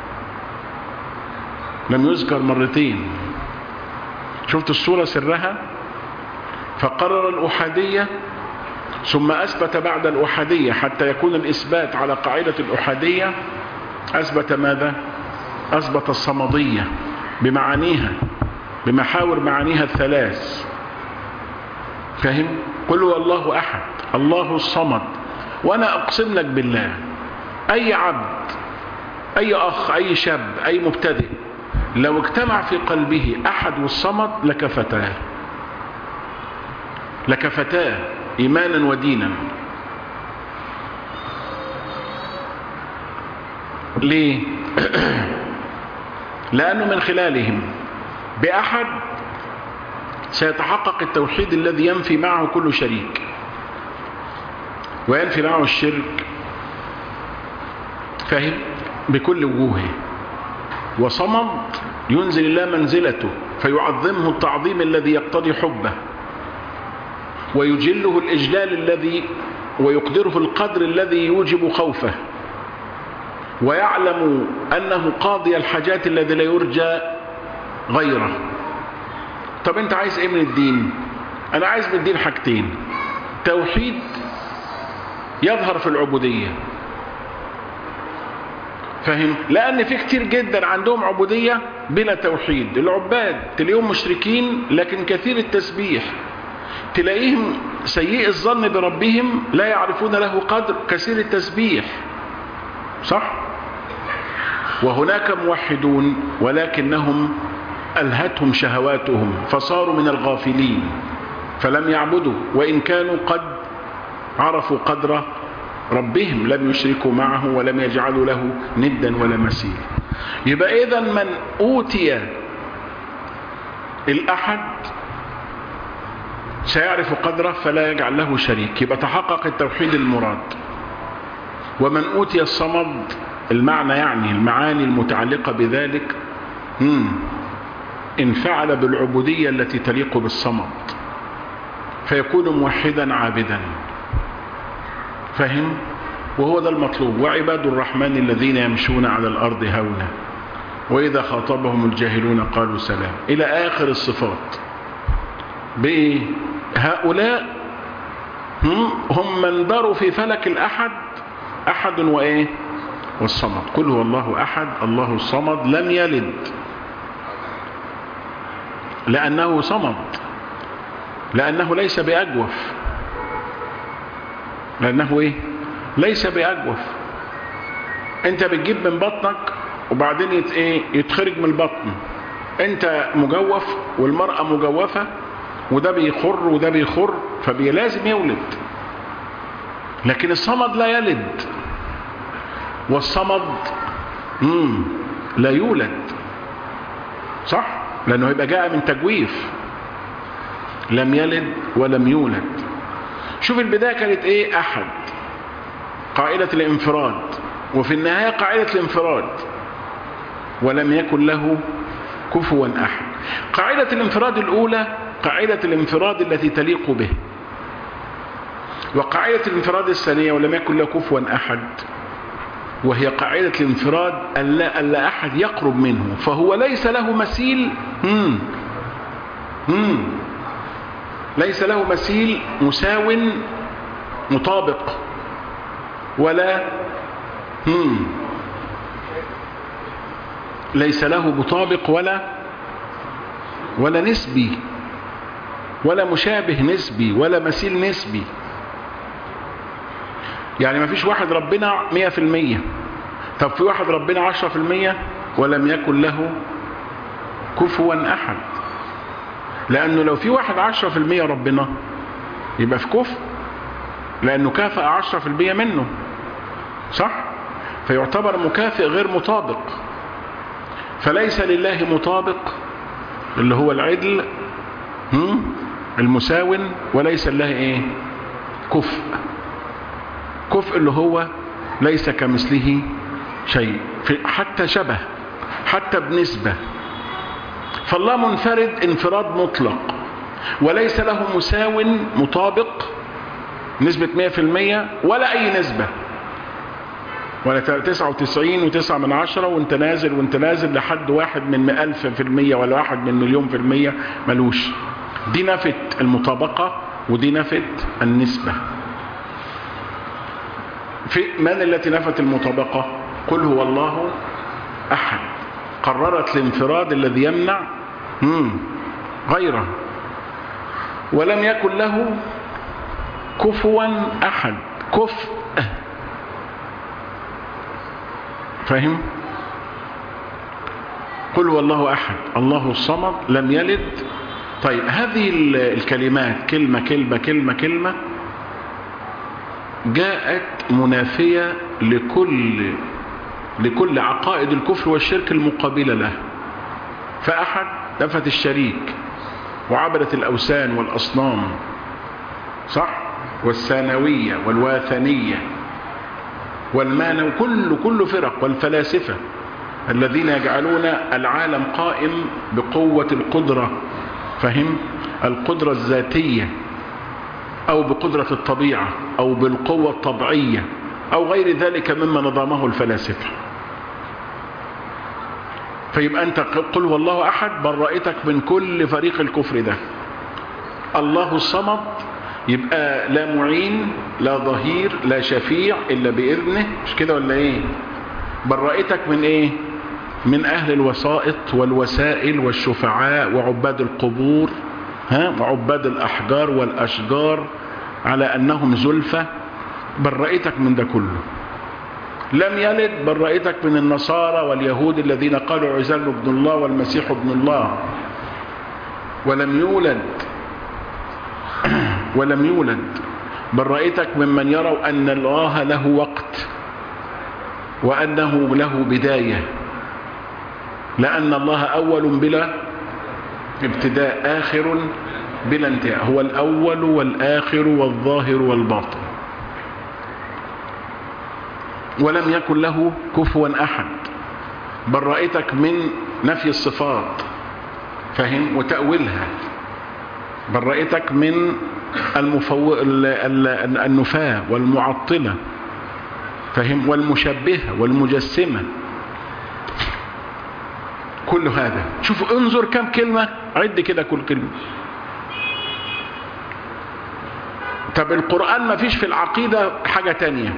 لم يذكر مرتين. شفت الصورة سرها؟ فقرر الأحادية ثم أثبت بعد الأحادية حتى يكون الإثبات على قاعدة الأحادية. أثبت ماذا؟ أثبت الصمدية بمعانيها، بمحاور معانيها الثلاث. فهم؟ قل هو الله أحد الله الصمد. وأنا أقسم لك بالله، أي عبد، أي أخ، أي شاب، أي مبتدئ، لو اجتمع في قلبه أحد والصمد لكفتاه، لكفتاه إيمانا ودينا. ليه؟ لأنه من خلالهم بأحد سيتحقق التوحيد الذي ينفي معه كل شريك وينفي معه الشرك، فهم؟ بكل وجوهه. وصمد ينزل الله منزلته فيعظمه التعظيم الذي يقتضي حبه، ويجله الإجلال الذي ويقدره القدر الذي يوجب خوفه، ويعلم أنه قاضي الحاجات الذي لا يرجى غيره. طب أنت عايز إيه من الدين؟ أنا عايز من الدين حاجتين: توحيد يظهر في العبودية، فهم؟ لأن في كتير جدا عندهم عبودية بلا توحيد. العباد تلاقيهم مشركين لكن كثير التسبيح، تلاقيهم سيء الظن بربهم لا يعرفون له قدر، كثير التسبيح، صح؟ وهناك موحدون ولكنهم ألهتهم شهواتهم فصاروا من الغافلين فلم يعبدوا، وإن كانوا قد عرفوا قدر ربهم لم يشركوا معه ولم يجعلوا له ندا ولا مثيل. يبقى إذن من أوتي الأحد سيعرف قدره فلا يجعل له شريك، يبقى تحقق التوحيد المراد. ومن أوتي الصمد، المعنى يعني المعاني المتعلقة بذلك، انفعل بالعبودية التي تليق بالصمد فيكون موحدا عابدا، فهم؟ وهو ده المطلوب. وعباد الرحمن الذين يمشون على الأرض هونا وإذا خاطبهم الجاهلون قالوا سلام، إلى آخر الصفات. بإيه؟ هؤلاء هم من دروا في فلك الأحد، أحد وإيه؟ والصمد. قل هو الله أحد الله الصمد لم يلد، لأنه صمد، لأنه ليس بأجوف، لأنه إيه؟ ليس بأجوف. أنت بتجيب من بطنك وبعدين يتخرج من البطن، أنت مجوف والمرأة مجوفة، وده بيخر وده بيخر، فلازم يولد. لكن الصمد لا يلد، والصمد لا يولد، صح؟ لأنه يبقى جاء من تجويف، لم يلد ولم يولد. شوف البداية كانت ايه؟ أحد، قاعدة الانفراد، وفي النهاية قاعدة الانفراد، ولم يكن له كفوا أحد. قاعدة الانفراد الأولى قاعدة الانفراد التي تليق به، وقاعدة الانفراد الثانية ولم يكن له كفوا أحد، وهي قاعدة الانفراد ألا أحد يقرب منه، فهو ليس له مثيل. ليس له مثيل مساو مطابق، ولا ليس له مطابق ولا نسبي، ولا مشابه نسبي، ولا مثيل نسبي. يعني ما فيش واحد ربنا 100%، طب في واحد ربنا 10% ولم يكن له كفوا أحد. لأنه لو في واحد 10% ربنا يبقى في كفء، لأنه كافأ 10% منه، صح؟ فيعتبر مكافئ غير مطابق. فليس لله مطابق اللي هو العدل المساون، وليس لله ايه؟ كفء. كفء اللي هو ليس كمثله شيء، حتى شبه، حتى بنسبة. فالله منفرد انفراد مطلق، وليس له مساو مطابق نسبة 100% ولا أي نسبة، ولا 99.9 وانت نازل لحد 1/1000% ولا 1/1,000,000%، ملوش. دي نفت المطابقة ودي نفت النسبة. في من التي نفت المطابقة؟ قل هو الله أحد، قررت الانفراد الذي يمنع غيره. ولم يكن له كفوا أحد، كفء، فاهم؟ قل هو الله أحد الله الصمد لم يلد. طيب هذه الكلمات كلمة كلمة كلمة كلمة جاءت منافية لكل عقائد الكفر والشرك المقابلة له. فأحد نفت الشريك وعبدت الأوثان والأصنام، صح؟ والثانوية والواثنية والمانع، كل فرق، والفلاسفة الذين يجعلون العالم قائم بقوة القدرة، فهم؟ القدرة الذاتية أو بقدرة الطبيعة أو بالقوة الطبيعية أو غير ذلك مما نظامه الفلاسفة. فيبقى أنت قل هو الله أحد برأتك من كل فريق الكفر ده. الله الصمد يبقى لا معين لا ظهير لا شفيع إلا بإذنه، مش كده ولا إيه؟ برأتك من إيه؟ من أهل الوسائط والوسائل والشفعاء وعباد القبور، وعباد الأحجار والأشجار على أنهم زلفة، برأتك من ده كله. لم يلد برأتك من النصارى واليهود الذين قالوا عزير ابن الله والمسيح ابن الله. ولم يولد برأتك ممن يروا أن الله له وقت وأنه له بداية، لأن الله أول بلا ابتداء آخر بلا انتهاء، هو الأول والآخر والظاهر والباطن. ولم يكن له كفوا أحد برأتك من نفي الصفات، فهم؟ وتأويلها. برأتك من النفاة والمعطلة، فهم؟ والمشبهة والمجسمة. كل هذا شوف، انظر كم كلمة، عد كده كل كلمة. طب القرآن ما فيش في العقيدة حاجة تانية.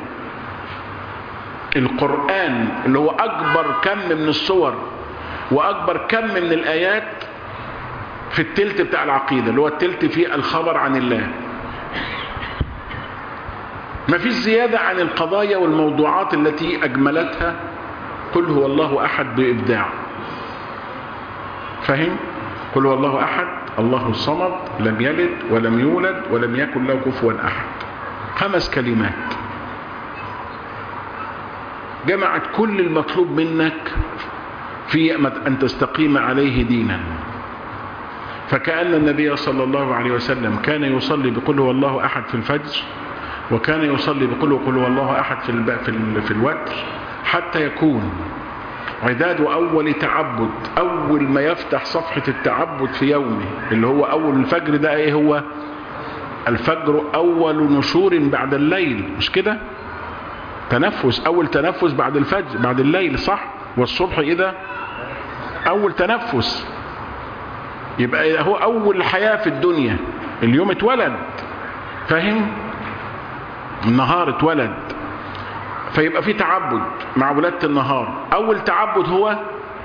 القرآن اللي هو أكبر كم من الصور وأكبر كم من الآيات في التلت بتاع العقيدة، اللي هو التلت فيه الخبر عن الله. ما فيش زيادة عن القضايا والموضوعات التي أجملتها قل هو الله أحد بإبداع، فهم؟ قل هو الله أحد الله الصمد لم يلد ولم يولد ولم يكن له كفوا أحد. 5 كلمات جمعت كل المطلوب منك في أن تستقيم عليه دينا. فكأن النبي صلى الله عليه وسلم كان يصلي بقل هو الله أحد في الفجر، وكان يصلي بقل هو الله أحد في الوتر، حتى يكون عداد أول تعبد، أول ما يفتح صفحة التعبد في يومه اللي هو أول الفجر. ده إيه هو الفجر؟ أول نشور بعد الليل، مش كده؟ تنفس، أول تنفس بعد الفجر بعد الليل، صح؟ والصبح إذا أول تنفس، يبقى هو أول حياة في الدنيا. اليوم اتولد، فاهم؟ النهار اتولد، فيبقى في تعبد مع ولادة النهار. أول تعبد هو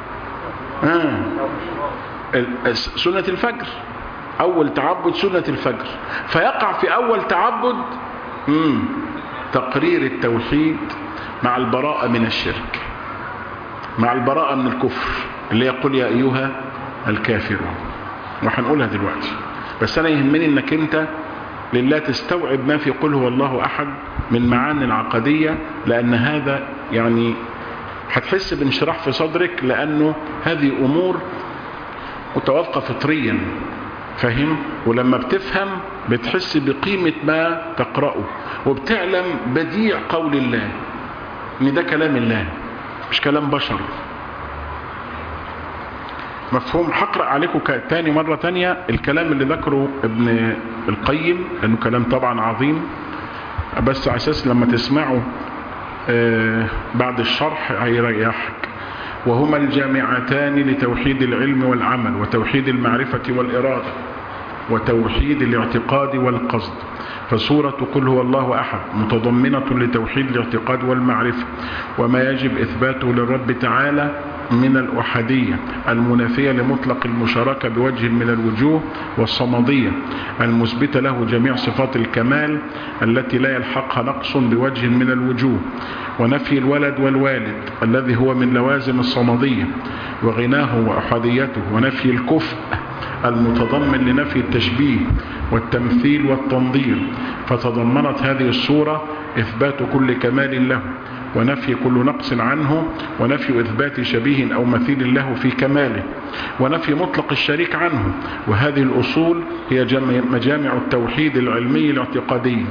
سنة الفجر، أول تعبد سنة الفجر. فيقع في أول تعبد تقرير التوحيد مع البراءة من الشرك، مع البراءة من الكفر، اللي يقول يا أيها الكافرون. وهنقولها دلوقتي، بس أنا يهمني أنك أنت لله تستوعب ما في قل هو الله أحد من معاني العقدية، لأن هذا يعني هتحس بانشراح في صدرك، لأنه هذه أمور متوافقة فطريا، فهم؟ ولما بتفهم بتحس بقيمة ما تقرأه، وبتعلم بديع قول الله ان ده كلام الله مش كلام بشر. مفهوم؟ هقرأ عليكم تاني مرة تانية الكلام اللي ذكره ابن القيم، لأنه كلام طبعا عظيم، بس على أساس لما تسمعوا بعد الشرح هيريحك. وهما الجامعتان لتوحيد العلم والعمل، وتوحيد المعرفة والإرادة، وتوحيد الاعتقاد والقصد. فسورة قل هو الله أحد متضمنة لتوحيد الاعتقاد والمعرفة، وما يجب إثباته للرب تعالى من الأحدية المنافية لمطلق المشاركة بوجه من الوجوه، والصمدية المثبتة له جميع صفات الكمال التي لا يلحقها نقص بوجه من الوجوه، ونفي الولد والوالد الذي هو من لوازم الصمدية وغناه وأحديته، ونفي الكفء المتضمن لنفي التشبيه والتمثيل والتنظير. فتضمنت هذه السورة إثبات كل كمال له، ونفي كل نقص عنه، ونفي إثبات شبيه أو مثيل له في كماله، ونفي مطلق الشريك عنه. وهذه الأصول هي مجامع التوحيد العلمي الاعتقادي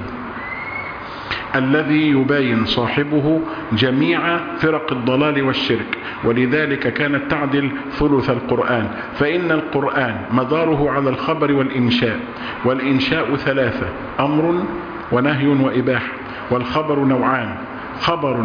الذي يباين صاحبه جميع فرق الضلال والشرك، ولذلك كانت تعدل ثلث القرآن. فإن القرآن مداره على الخبر والإنشاء، والإنشاء ثلاثة: أمر ونهي وإباحة. والخبر نوعان: خبر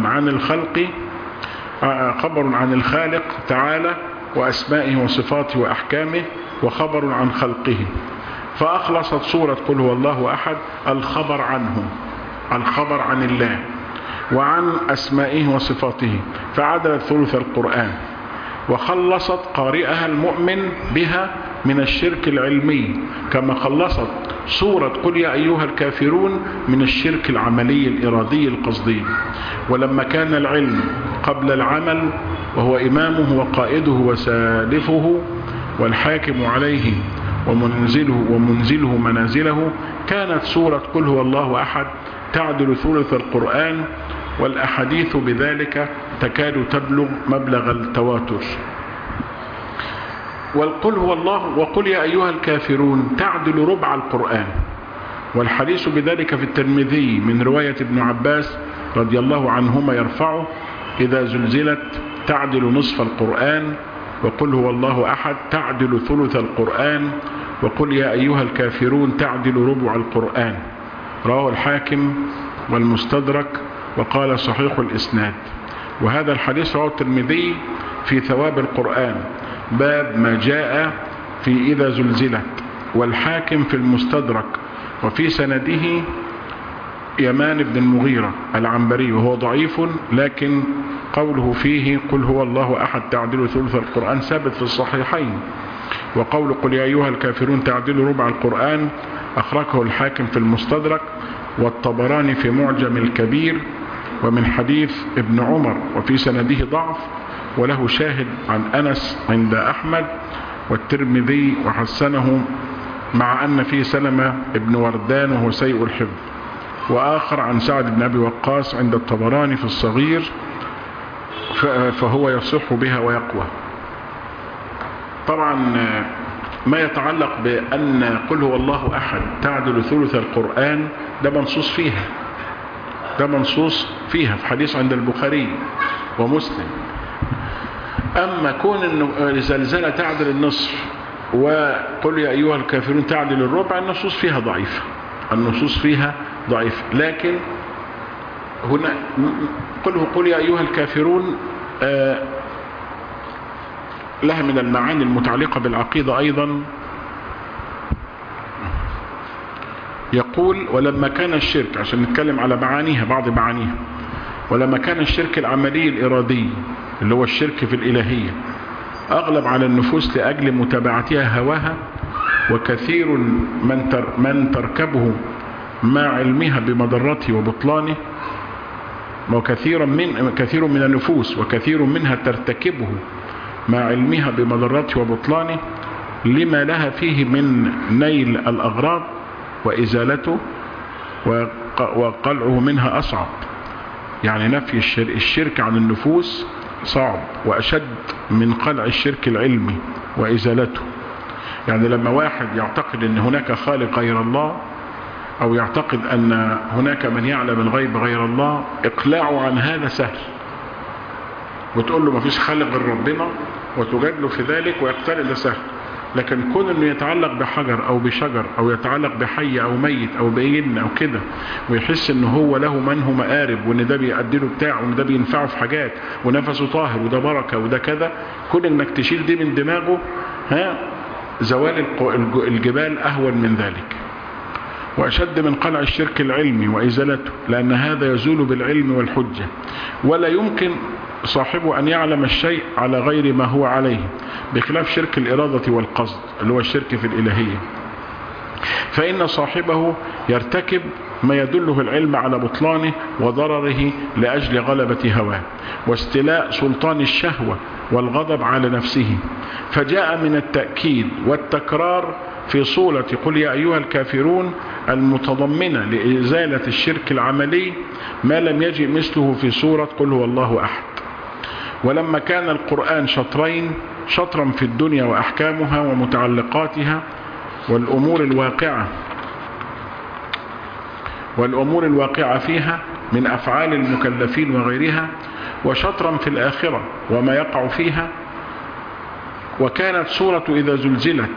عن الخالق تعالى وأسمائه وصفاته وأحكامه، وخبر عن خلقه. فأخلصت سورة قل هو الله أحد الخبر عنه، الخبر عن الله وعن أسمائه وصفاته، فعدلت ثلث القرآن. وخلصت قارئها المؤمن بها من الشرك العلمي، كما خلصت سورة قل يا أيها الكافرون من الشرك العملي الإرادي القصدي. ولما كان العلم قبل العمل، وهو إمامه وقائده وسالفه والحاكم عليه ومنزله منازله، كانت سورة قل هو الله أحد تعدل ثلث القرآن، والأحاديث بذلك تكاد تبلغ مبلغ التواتر. والقل هو الله وقل يا أيها الكافرون تعدل ربع القرآن، والحديث بذلك في الترمذي من رواية ابن عباس رضي الله عنهما يرفعه: إذا زلزلت تعدل نصف القرآن، وقل هو الله أحد تعدل ثلث القرآن، وقل يا أيها الكافرون تعدل ربع القرآن. رواه الحاكم والمستدرك وقال صحيح الإسناد. وهذا الحديث رواه الترمذي في ثواب القرآن، باب ما جاء في إذا زلزلت، والحاكم في المستدرك، وفي سنده يمان بن المغيرة العنبري وهو ضعيف، لكن قوله فيه قل هو الله أحد تعدل ثلث القرآن ثابت في الصحيحين. وقول قل يا أيها الكافرون تعدل ربع القرآن أخرجه الحاكم في المستدرك، والطبراني في معجم الكبير، ومن حديث ابن عمر، وفي سنده ضعف، وله شاهد عن أنس عند أحمد والترمذي وحسنه، مع أن فيه سلمة ابن وردان وهو سيء الحفظ، وآخر عن سعد بن أبي وقاص عند الطبراني في الصغير، فهو يصح بها ويقوى. طبعا ما يتعلق بأن قل هو الله أحد تعدل ثلث القرآن ده منصوص فيها في حديث عند البخاري ومسلم. أما كون أن الزلزلة تعدل النصف وقل يا أيها الكافرون تعدل الربع، النصوص فيها ضعيفة. لكن هنا قل يا أيها الكافرون لها من المعاني المتعلقة بالعقيدة أيضا. يقول: ولما كان الشرك، عشان نتكلم على معانيها بعض معانيها، ولما كان الشرك العملي الإرادي اللي هو الشرك في الإلهية أغلب على النفوس لأجل متابعتها هواها، وكثير من تركبه مع علمها بمضرته وبطلانه، وكثير من النفوس وكثير منها ترتكبه مع علمها بمضرته وبطلانه، لما لها فيه من نيل الأغراض وإزالته وقلعه منها أصعب. يعني نفي الشرك عن النفوس صعب وأشد من قلع الشرك العلمي وإزالته. يعني لما واحد يعتقد أن هناك خالق غير الله، أو يعتقد أن هناك من يعلم الغيب غير الله، إقلاعه عن هذا سهل، وتقول له مفيش خالق غير ربنا وتجادله في ذلك ويقتنع، ده سهل. لكن كون انه يتعلق بحجر او بشجر او يتعلق بحي او ميت او بجن او كده، ويحس ان هو له منه مقارب، وان ده بيأدي له بتاعه، وان ده بينفعه في حاجات، ونفسه طاهر، وده بركه، وده كذا، كون انك تشيل دي من دماغه، زوال الجبال اهون من ذلك. وأشد من قلع الشرك العلمي وإزالته، لأن هذا يزول بالعلم والحجة، ولا يمكن صاحبه أن يعلم الشيء على غير ما هو عليه، بخلاف شرك الإرادة والقصد اللي هو الشرك في الإلهية، فإن صاحبه يرتكب ما يدله العلم على بطلانه وضرره لأجل غلبة هواه واستيلاء سلطان الشهوة والغضب على نفسه. فجاء من التأكيد والتكرار في صولة قل يا أيها الكافرون المتضمنة لإزالة الشرك العملي ما لم يجئ مثله في سورة قل هو الله أحد. ولما كان القرآن شطرين، شطرا في الدنيا وأحكامها ومتعلقاتها والأمور الواقعة فيها من أفعال المكلفين وغيرها، وشطرا في الآخرة وما يقع فيها، وكانت سورة إذا زلزلت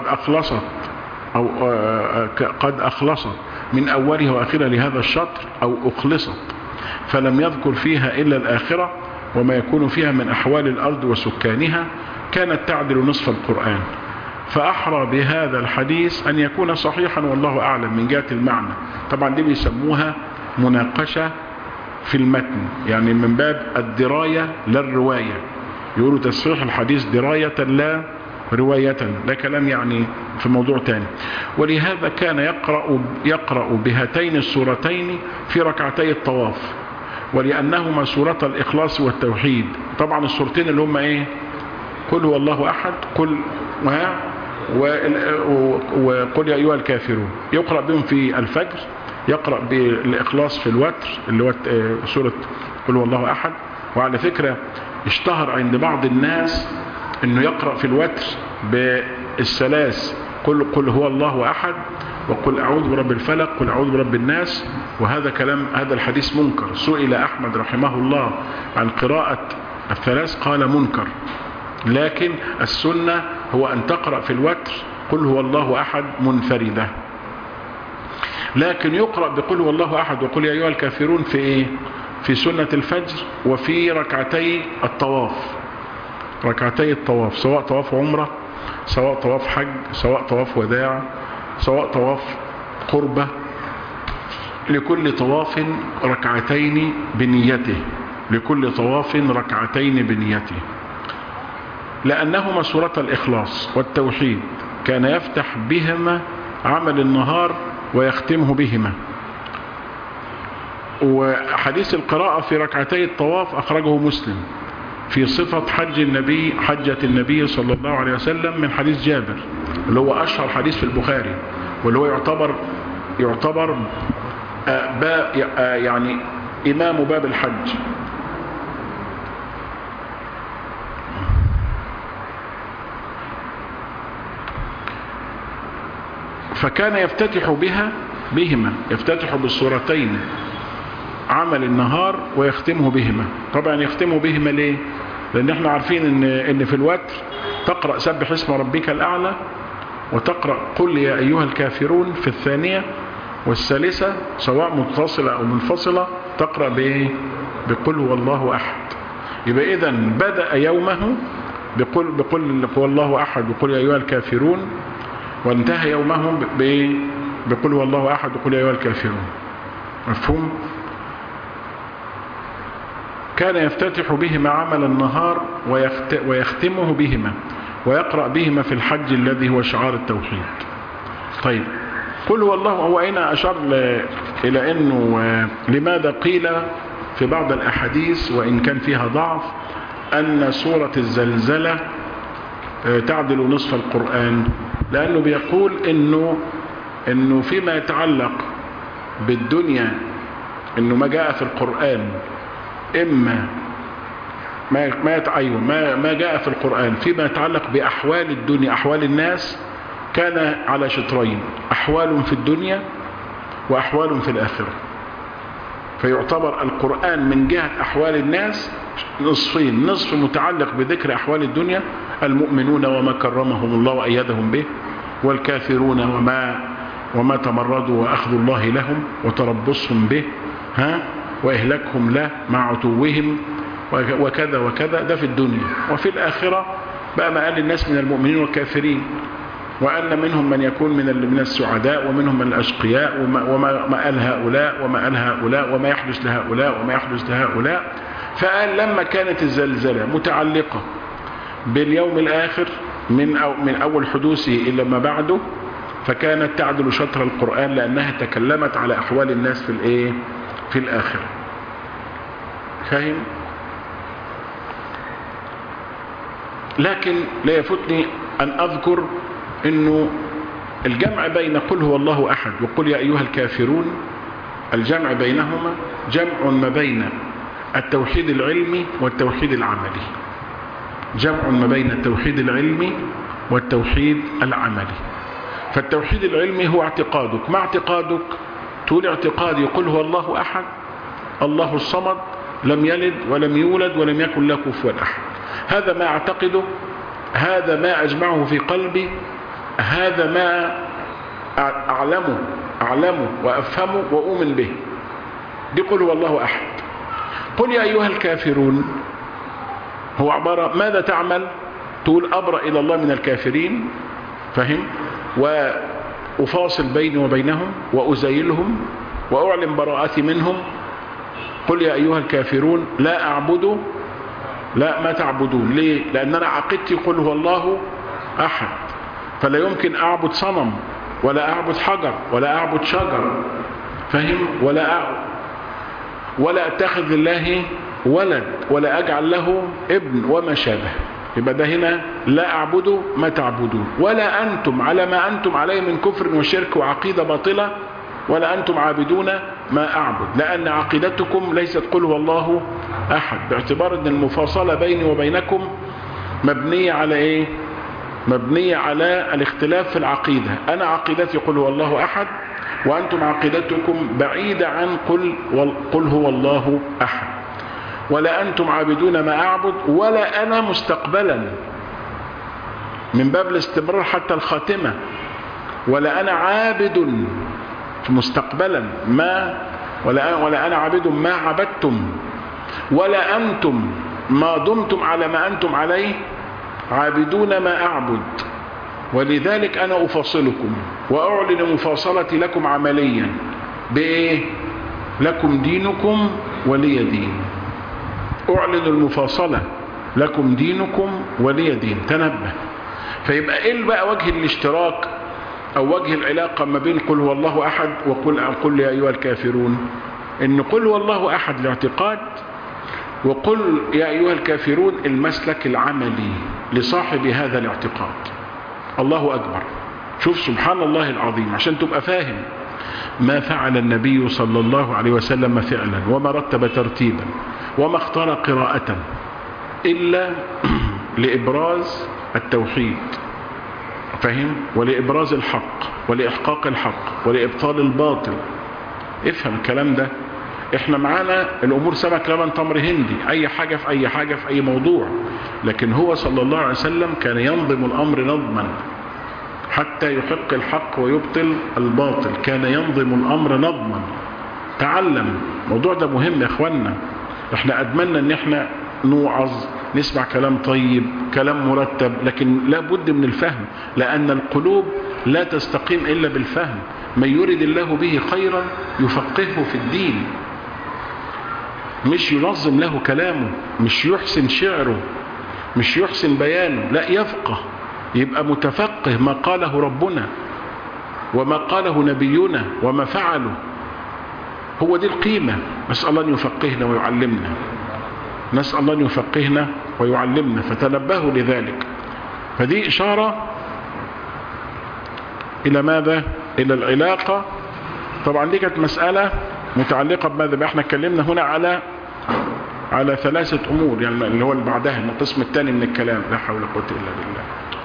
قد أخلصت من أولها وآخرها لهذا الشطر، أو أخلصت، فلم يذكر فيها إلا الآخرة وما يكون فيها من أحوال الأرض وسكانها، كانت تعدل نصف القرآن. فأحرى بهذا الحديث أن يكون صحيحا والله أعلم من جهة المعنى. طبعا دي بيسموها مناقشة في المتن، يعني من باب الدراية لا الرواية، يقولوا تصحيح الحديث دراية لا رواية، ده كلام يعني في موضوع تاني. ولهذا كان يقرأ بهاتين السورتين في ركعتي الطواف، ولأنهما سورة الإخلاص والتوحيد. طبعا السورتين اللي هم ايه؟ قل هو الله أحد وقل يا أيها الكافرون، يقرأ بهم في الفجر، يقرأ بالإخلاص في الوتر اللي هو سورة قل هو الله أحد. وعلى فكرة اشتهر عند بعض الناس انه يقرأ في الوتر بالثلاث، قل هو الله أحد، وقل أعوذ برب الفلق، قل أعوذ برب الناس. وهذا كلام، هذا الحديث منكر. سئل أحمد رحمه الله عن قراءة الثلاث قال منكر، لكن السنة هو أن تقرأ في الوتر قل هو الله أحد منفردة. لكن يقرأ بقل هو الله أحد وقل يا أيها الكافرون في إيه؟ في سنة الفجر وفي ركعتي الطواف، ركعتي الطواف، سواء طواف عمرة، سواء طواف حج، سواء طواف وداع، سواء طواف قربة، لكل طواف ركعتين بنيته، لكل طواف ركعتين بنيته، لأنهما سورة الإخلاص والتوحيد، كان يفتح بهما عمل النهار ويختمه بهما. وحديث القراءة في ركعتي الطواف أخرجه مسلم في صفة حجة النبي صلى الله عليه وسلم من حديث جابر، اللي هو أشهر حديث في البخاري، واللي هو يعتبر يعني إمام باب الحج. فكان يفتتح بهما، يفتتح بالسورتين عمل النهار ويختمه بهما. طبعا يختمه بهما ليه؟ لأن احنا عارفين ان في الوتر تقرأ سبح اسم ربك الأعلى، وتقرأ قل يا أيها الكافرون في الثانية، والثالثة سواء متصلة أو منفصلة تقرأ بقل هو الله أحد. يبقى إذن بدأ يومه بقل هو الله أحد وقل يا أيها الكافرون، وانتهى يومهم بقل هو الله أحد وقل يا أيها الكافرون. مفهوم؟ كان يفتتح بهما عمل النهار ويختمه بهما، ويقرأ بهما في الحج الذي هو شعار التوحيد. طيب، قل هو الله، هو أين أشار إلى أنه لماذا قيل في بعض الأحاديث وإن كان فيها ضعف أن سورة الزلزلة تعدل نصف القرآن؟ لأنه بيقول إنه فيما يتعلق بالدنيا، إنه ما جاء في القرآن إما ما جاء في القرآن فيما يتعلق بأحوال الدنيا، أحوال الناس، كان على شطرين: أحوال في الدنيا وأحوال في الآخرة. فيعتبر القرآن من جهة أحوال الناس نصفين: نصف متعلق بذكر أحوال الدنيا، المؤمنون وما كرمهم الله وأيدهم به، والكافرون وما تمردوا وأخذ الله لهم وتربصهم به وإهلاكهم له مع عتوهم وكذا وكذا. ده في الدنيا. وفي الآخرة بقى ما قال الناس من المؤمنين والكافرين، وأن منهم من يكون من السعداء ومنهم من الأشقياء، وما قال هؤلاء وما قال هؤلاء، وما يحدث لهؤلاء وما يحدث لهؤلاء. فقال لما كانت الزلزلة متعلقة باليوم الآخر من أول حدوثه إلى ما بعده، فكانت تعدل شطر القرآن، لأنها تكلمت على أحوال الناس في الآخرة. فاهم؟ لكن لا يفوتني أن أذكر أنه الجمع بين قل هو الله أحد وقل يا أيها الكافرون، الجمع بينهما جمع ما بين التوحيد العلمي والتوحيد العملي. جمع ما بين التوحيد العلمي والتوحيد العملي. فالتوحيد العلمي هو اعتقادك. ما اعتقادك؟ تقول اعتقادي قل هو الله أحد، الله الصمد، لم يلد ولم يولد ولم يكن له كفوا أحد. هذا ما أعتقده، هذا ما أجمعه في قلبي، هذا ما أعلمه وأفهمه وأؤمن به. دي قل هو الله أحد. قل يا أيها الكافرون هو عبارة ماذا تعمل؟ تقول أبرأ إلى الله من الكافرين، فهم؟ وأفاصل بيني وبينهم وأزيلهم وأعلم براءتي منهم. قل يا أيها الكافرون لا أعبد، لا ما تعبدون. ليه؟ لأن أنا عقدتي قل هو الله أحد، فلا يمكن أعبد صنم ولا أعبد حجر ولا أعبد شجر، فهم؟ ولا أتخذ لله ولد ولا أجعل له ابن وما شابه. يبقى ده هنا لا أعبد ما تعبدون، ولا أنتم على ما أنتم عليه من كفر وشرك وعقيدة باطلة، ولا أنتم عابدون ما أعبد، لأن عقيدتكم ليست قل هو الله أحد، باعتبار أن المفاصلة بيني وبينكم مبنية على إيه؟ مبنية على الاختلاف في العقيدة. أنا عقيدتي قل هو الله أحد، وأنتم عقيدتكم بعيدة عن قل هو الله أحد. ولا أنتم عابدون ما أعبد، ولا أنا مستقبلا من باب الاستمرار حتى الخاتمة، ولا أنا عابد مستقبلا ولا أنا عابد ما عبدتم، ولا أنتم ما دمتم على ما أنتم عليه عابدون ما أعبد. ولذلك أنا أفاصلكم وأعلن مفاصلتي لكم عمليا بإيه؟ لكم دينكم ولي دين. أعلن المفاصلة لكم دينكم ولي دين. تنبه. فيبقى إيه بقى وجه الاشتراك أو وجه العلاقة ما بين قل هو الله أحد وقل يا أيها الكافرون؟ إن قل هو الله أحد الاعتقاد، وقل يا أيها الكافرون المسلك العملي لصاحب هذا الاعتقاد. الله أكبر. شوف سبحان الله العظيم، عشان تبقى فاهم ما فعل النبي صلى الله عليه وسلم فعلا، وما رتب ترتيبا، وما اختار قراءة إلا لإبراز التوحيد، فهم؟ ولإبراز الحق ولإحقاق الحق ولإبطال الباطل. افهم الكلام ده. احنا معانا الأمور سمك لبن تمر هندي، أي حاجة في أي حاجة في أي موضوع، لكن هو صلى الله عليه وسلم كان ينظم الأمر نظما حتى يحق الحق ويبطل الباطل. كان ينظم الأمر نظما. تعلم الموضوع ده مهم يا اخوانا. احنا أدمنا ان احنا نوعظ، نسمع كلام طيب، كلام مرتب، لكن لا بد من الفهم، لأن القلوب لا تستقيم إلا بالفهم. من يرد الله به خيرا يفقهه في الدين. مش ينظم له كلامه، مش يحسن شعره، مش يحسن بيانه، لا يفقه، يبقى متفقه ما قاله ربنا وما قاله نبينا وما فعله. هو دي القيمة. نسأل الله أن يفقهنا ويعلمنا، نسأل الله أن يفقهنا ويعلمنا. فتنبهوا لذلك. فدي إشارة إلى ماذا؟ إلى العلاقة. طبعا دي كانت مسألة متعلقة بماذا بقى؟ احنا اتكلمنا هنا على ثلاثة أمور، يعني اللي هو اللي بعدها القسم الثاني من الكلام. لا حول ولا قوة إلا بالله.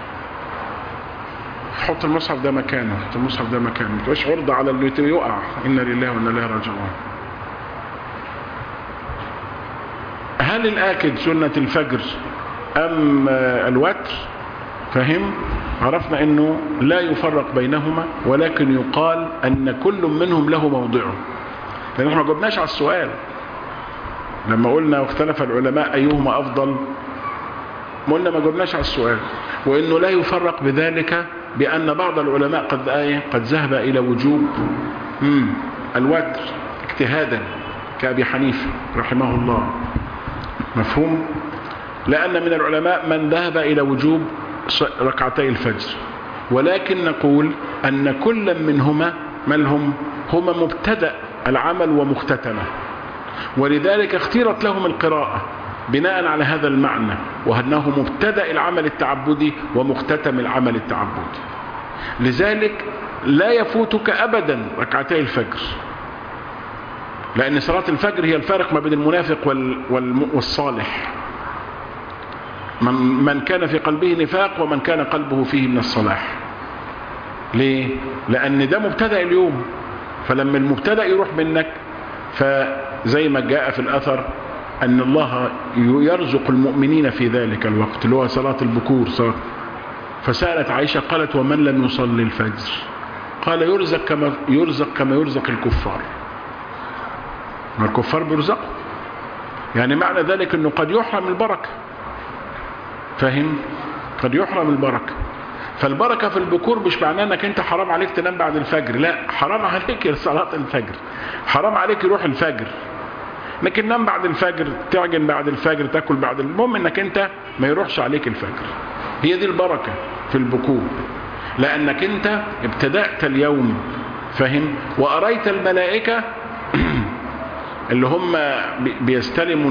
حط المصحف ده مكانه، حط المصحف ده مكانه، ما تبقاش عرضة على اللي يقع. إنا لله وإنا إليه راجعون. هل الآكد سنة الفجر أم الوتر؟ فهم؟ عرفنا أنه لا يفرق بينهما، ولكن يقال أن كل منهم له موضعه، لأن احنا ما جبناش على السؤال لما قلنا واختلف العلماء أيهما أفضل، قلنا ما جبناش على السؤال، وأنه لا يفرق بذلك بأن بعض العلماء قد ذهب إلى وجوب الوتر اجتهادا كأبي حنيفة رحمه الله. مفهوم؟ لأن من العلماء من ذهب إلى وجوب ركعتي الفجر، ولكن نقول أن كل منهما هما مبتدأ العمل ومختتمه، ولذلك اختيرت لهم القراءة بناء على هذا المعنى، وأنه مبتدأ العمل التعبدي ومختتم العمل التعبدي. لذلك لا يفوتك أبدا ركعتي الفجر، لأن صلاة الفجر هي الفارق ما بين المنافق والصالح، من كان في قلبه نفاق ومن كان قلبه فيه من الصلاح. ليه؟ لأن ده مبتدأ اليوم، فلما المبتدأ يروح منك، فزي ما جاء في الأثر أن الله يرزق المؤمنين في ذلك الوقت اللي هو صلاة البكور صار. فسألت عائشة قالت ومن لم يصلي الفجر؟ قال يرزق كما يرزق الكفار. ما الكفار بيرزقوا، يعني معنى ذلك أنه قد يحرم البركة. فهم؟ قد يحرم البركة. فالبركة في البكور مش معناه أنك أنت حرام عليك تنام بعد الفجر، لا، حرام عليك صلاة الفجر، حرام عليك يروح الفجر، لكن نام بعد الفجر، تعجن بعد الفجر، تاكل بعد، المهم أنك أنت ما يروحش عليك الفجر. هي دي البركة في البكور، لأنك أنت ابتدأت اليوم. فهم؟ وأريت الملائكة اللي هم بيستلموا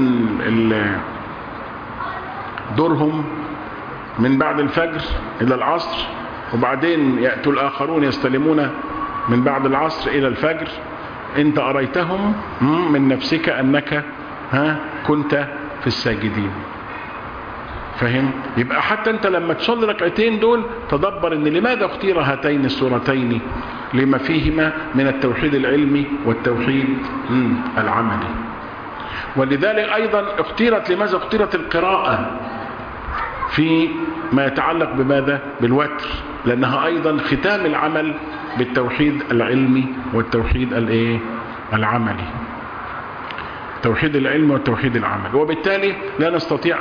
دورهم من بعد الفجر إلى العصر، وبعدين يأتوا الآخرون يستلمون من بعد العصر إلى الفجر. أنت أريتهم من نفسك أنك كنت في الساجدين. فهم؟ يبقى حتى أنت لما تصلي ركعتين دول تدبر أن لماذا اختير هاتين السورتين، لما فيهما من التوحيد العلمي والتوحيد العملي. ولذلك أيضا لماذا اختيرت القراءة في ما يتعلق بماذا؟ بالوتر، لأنها أيضا ختام العمل بالتوحيد العلمي والتوحيد العملي، توحيد العلم والتوحيد العملي. وبالتالي لا نستطيع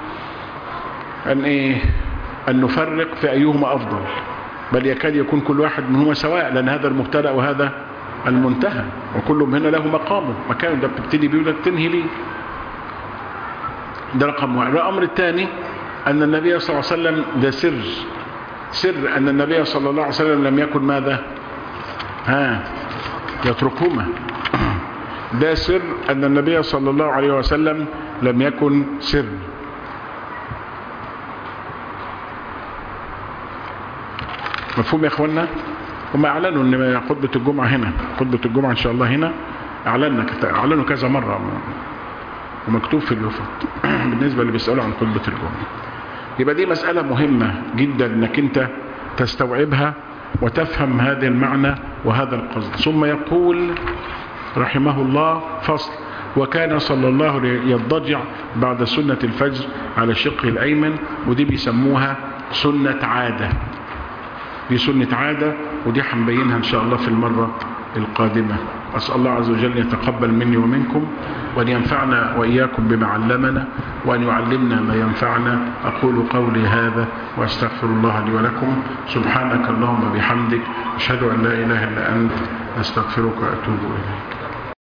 أن نفرق في أيهما أفضل، بل يكاد يكون كل واحد منهما سواء، لأن هذا المبتدأ وهذا المنتهى، وكل هنا له مقامه، مكانه، ده بتبتدي بيه وده بتنهي ليه. ده رقم واحد. الأمر الثاني أن النبي صلى الله عليه وسلم، ده سر أن النبي صلى الله عليه وسلم لم يكن ماذا؟ يتركهما. ده سر أن النبي صلى الله عليه وسلم لم يكن سر. مفهوم يا اخوانا؟ هم اعلنوا ان خطبة الجمعة هنا، خطبة الجمعة ان شاء الله هنا، اعلنوا كذا مرة ومكتوب في الوفد بالنسبة اللي بيسألوا عن خطبة الجمعة. يبقى دي مسألة مهمة جدا انك انت تستوعبها وتفهم هذا المعنى وهذا القصد. ثم يقول رحمه الله فصل: وكان صلى الله عليه وسلم يضجع بعد سنة الفجر على شقه الأيمن، ودي بيسموها سنة عادة. دي سنة عادة، ودي هنبينها إن شاء الله في المرة القادمة. أسأل الله عز وجل يتقبل مني ومنكم، وأن ينفعنا وإياكم بما علمنا، وأن يعلمنا ما ينفعنا. أقول قولي هذا وأستغفر الله لي ولكم. سبحانك اللهم وبحمدك، أشهد أن لا إله إلا أنت، أستغفرك وأتوب إليك.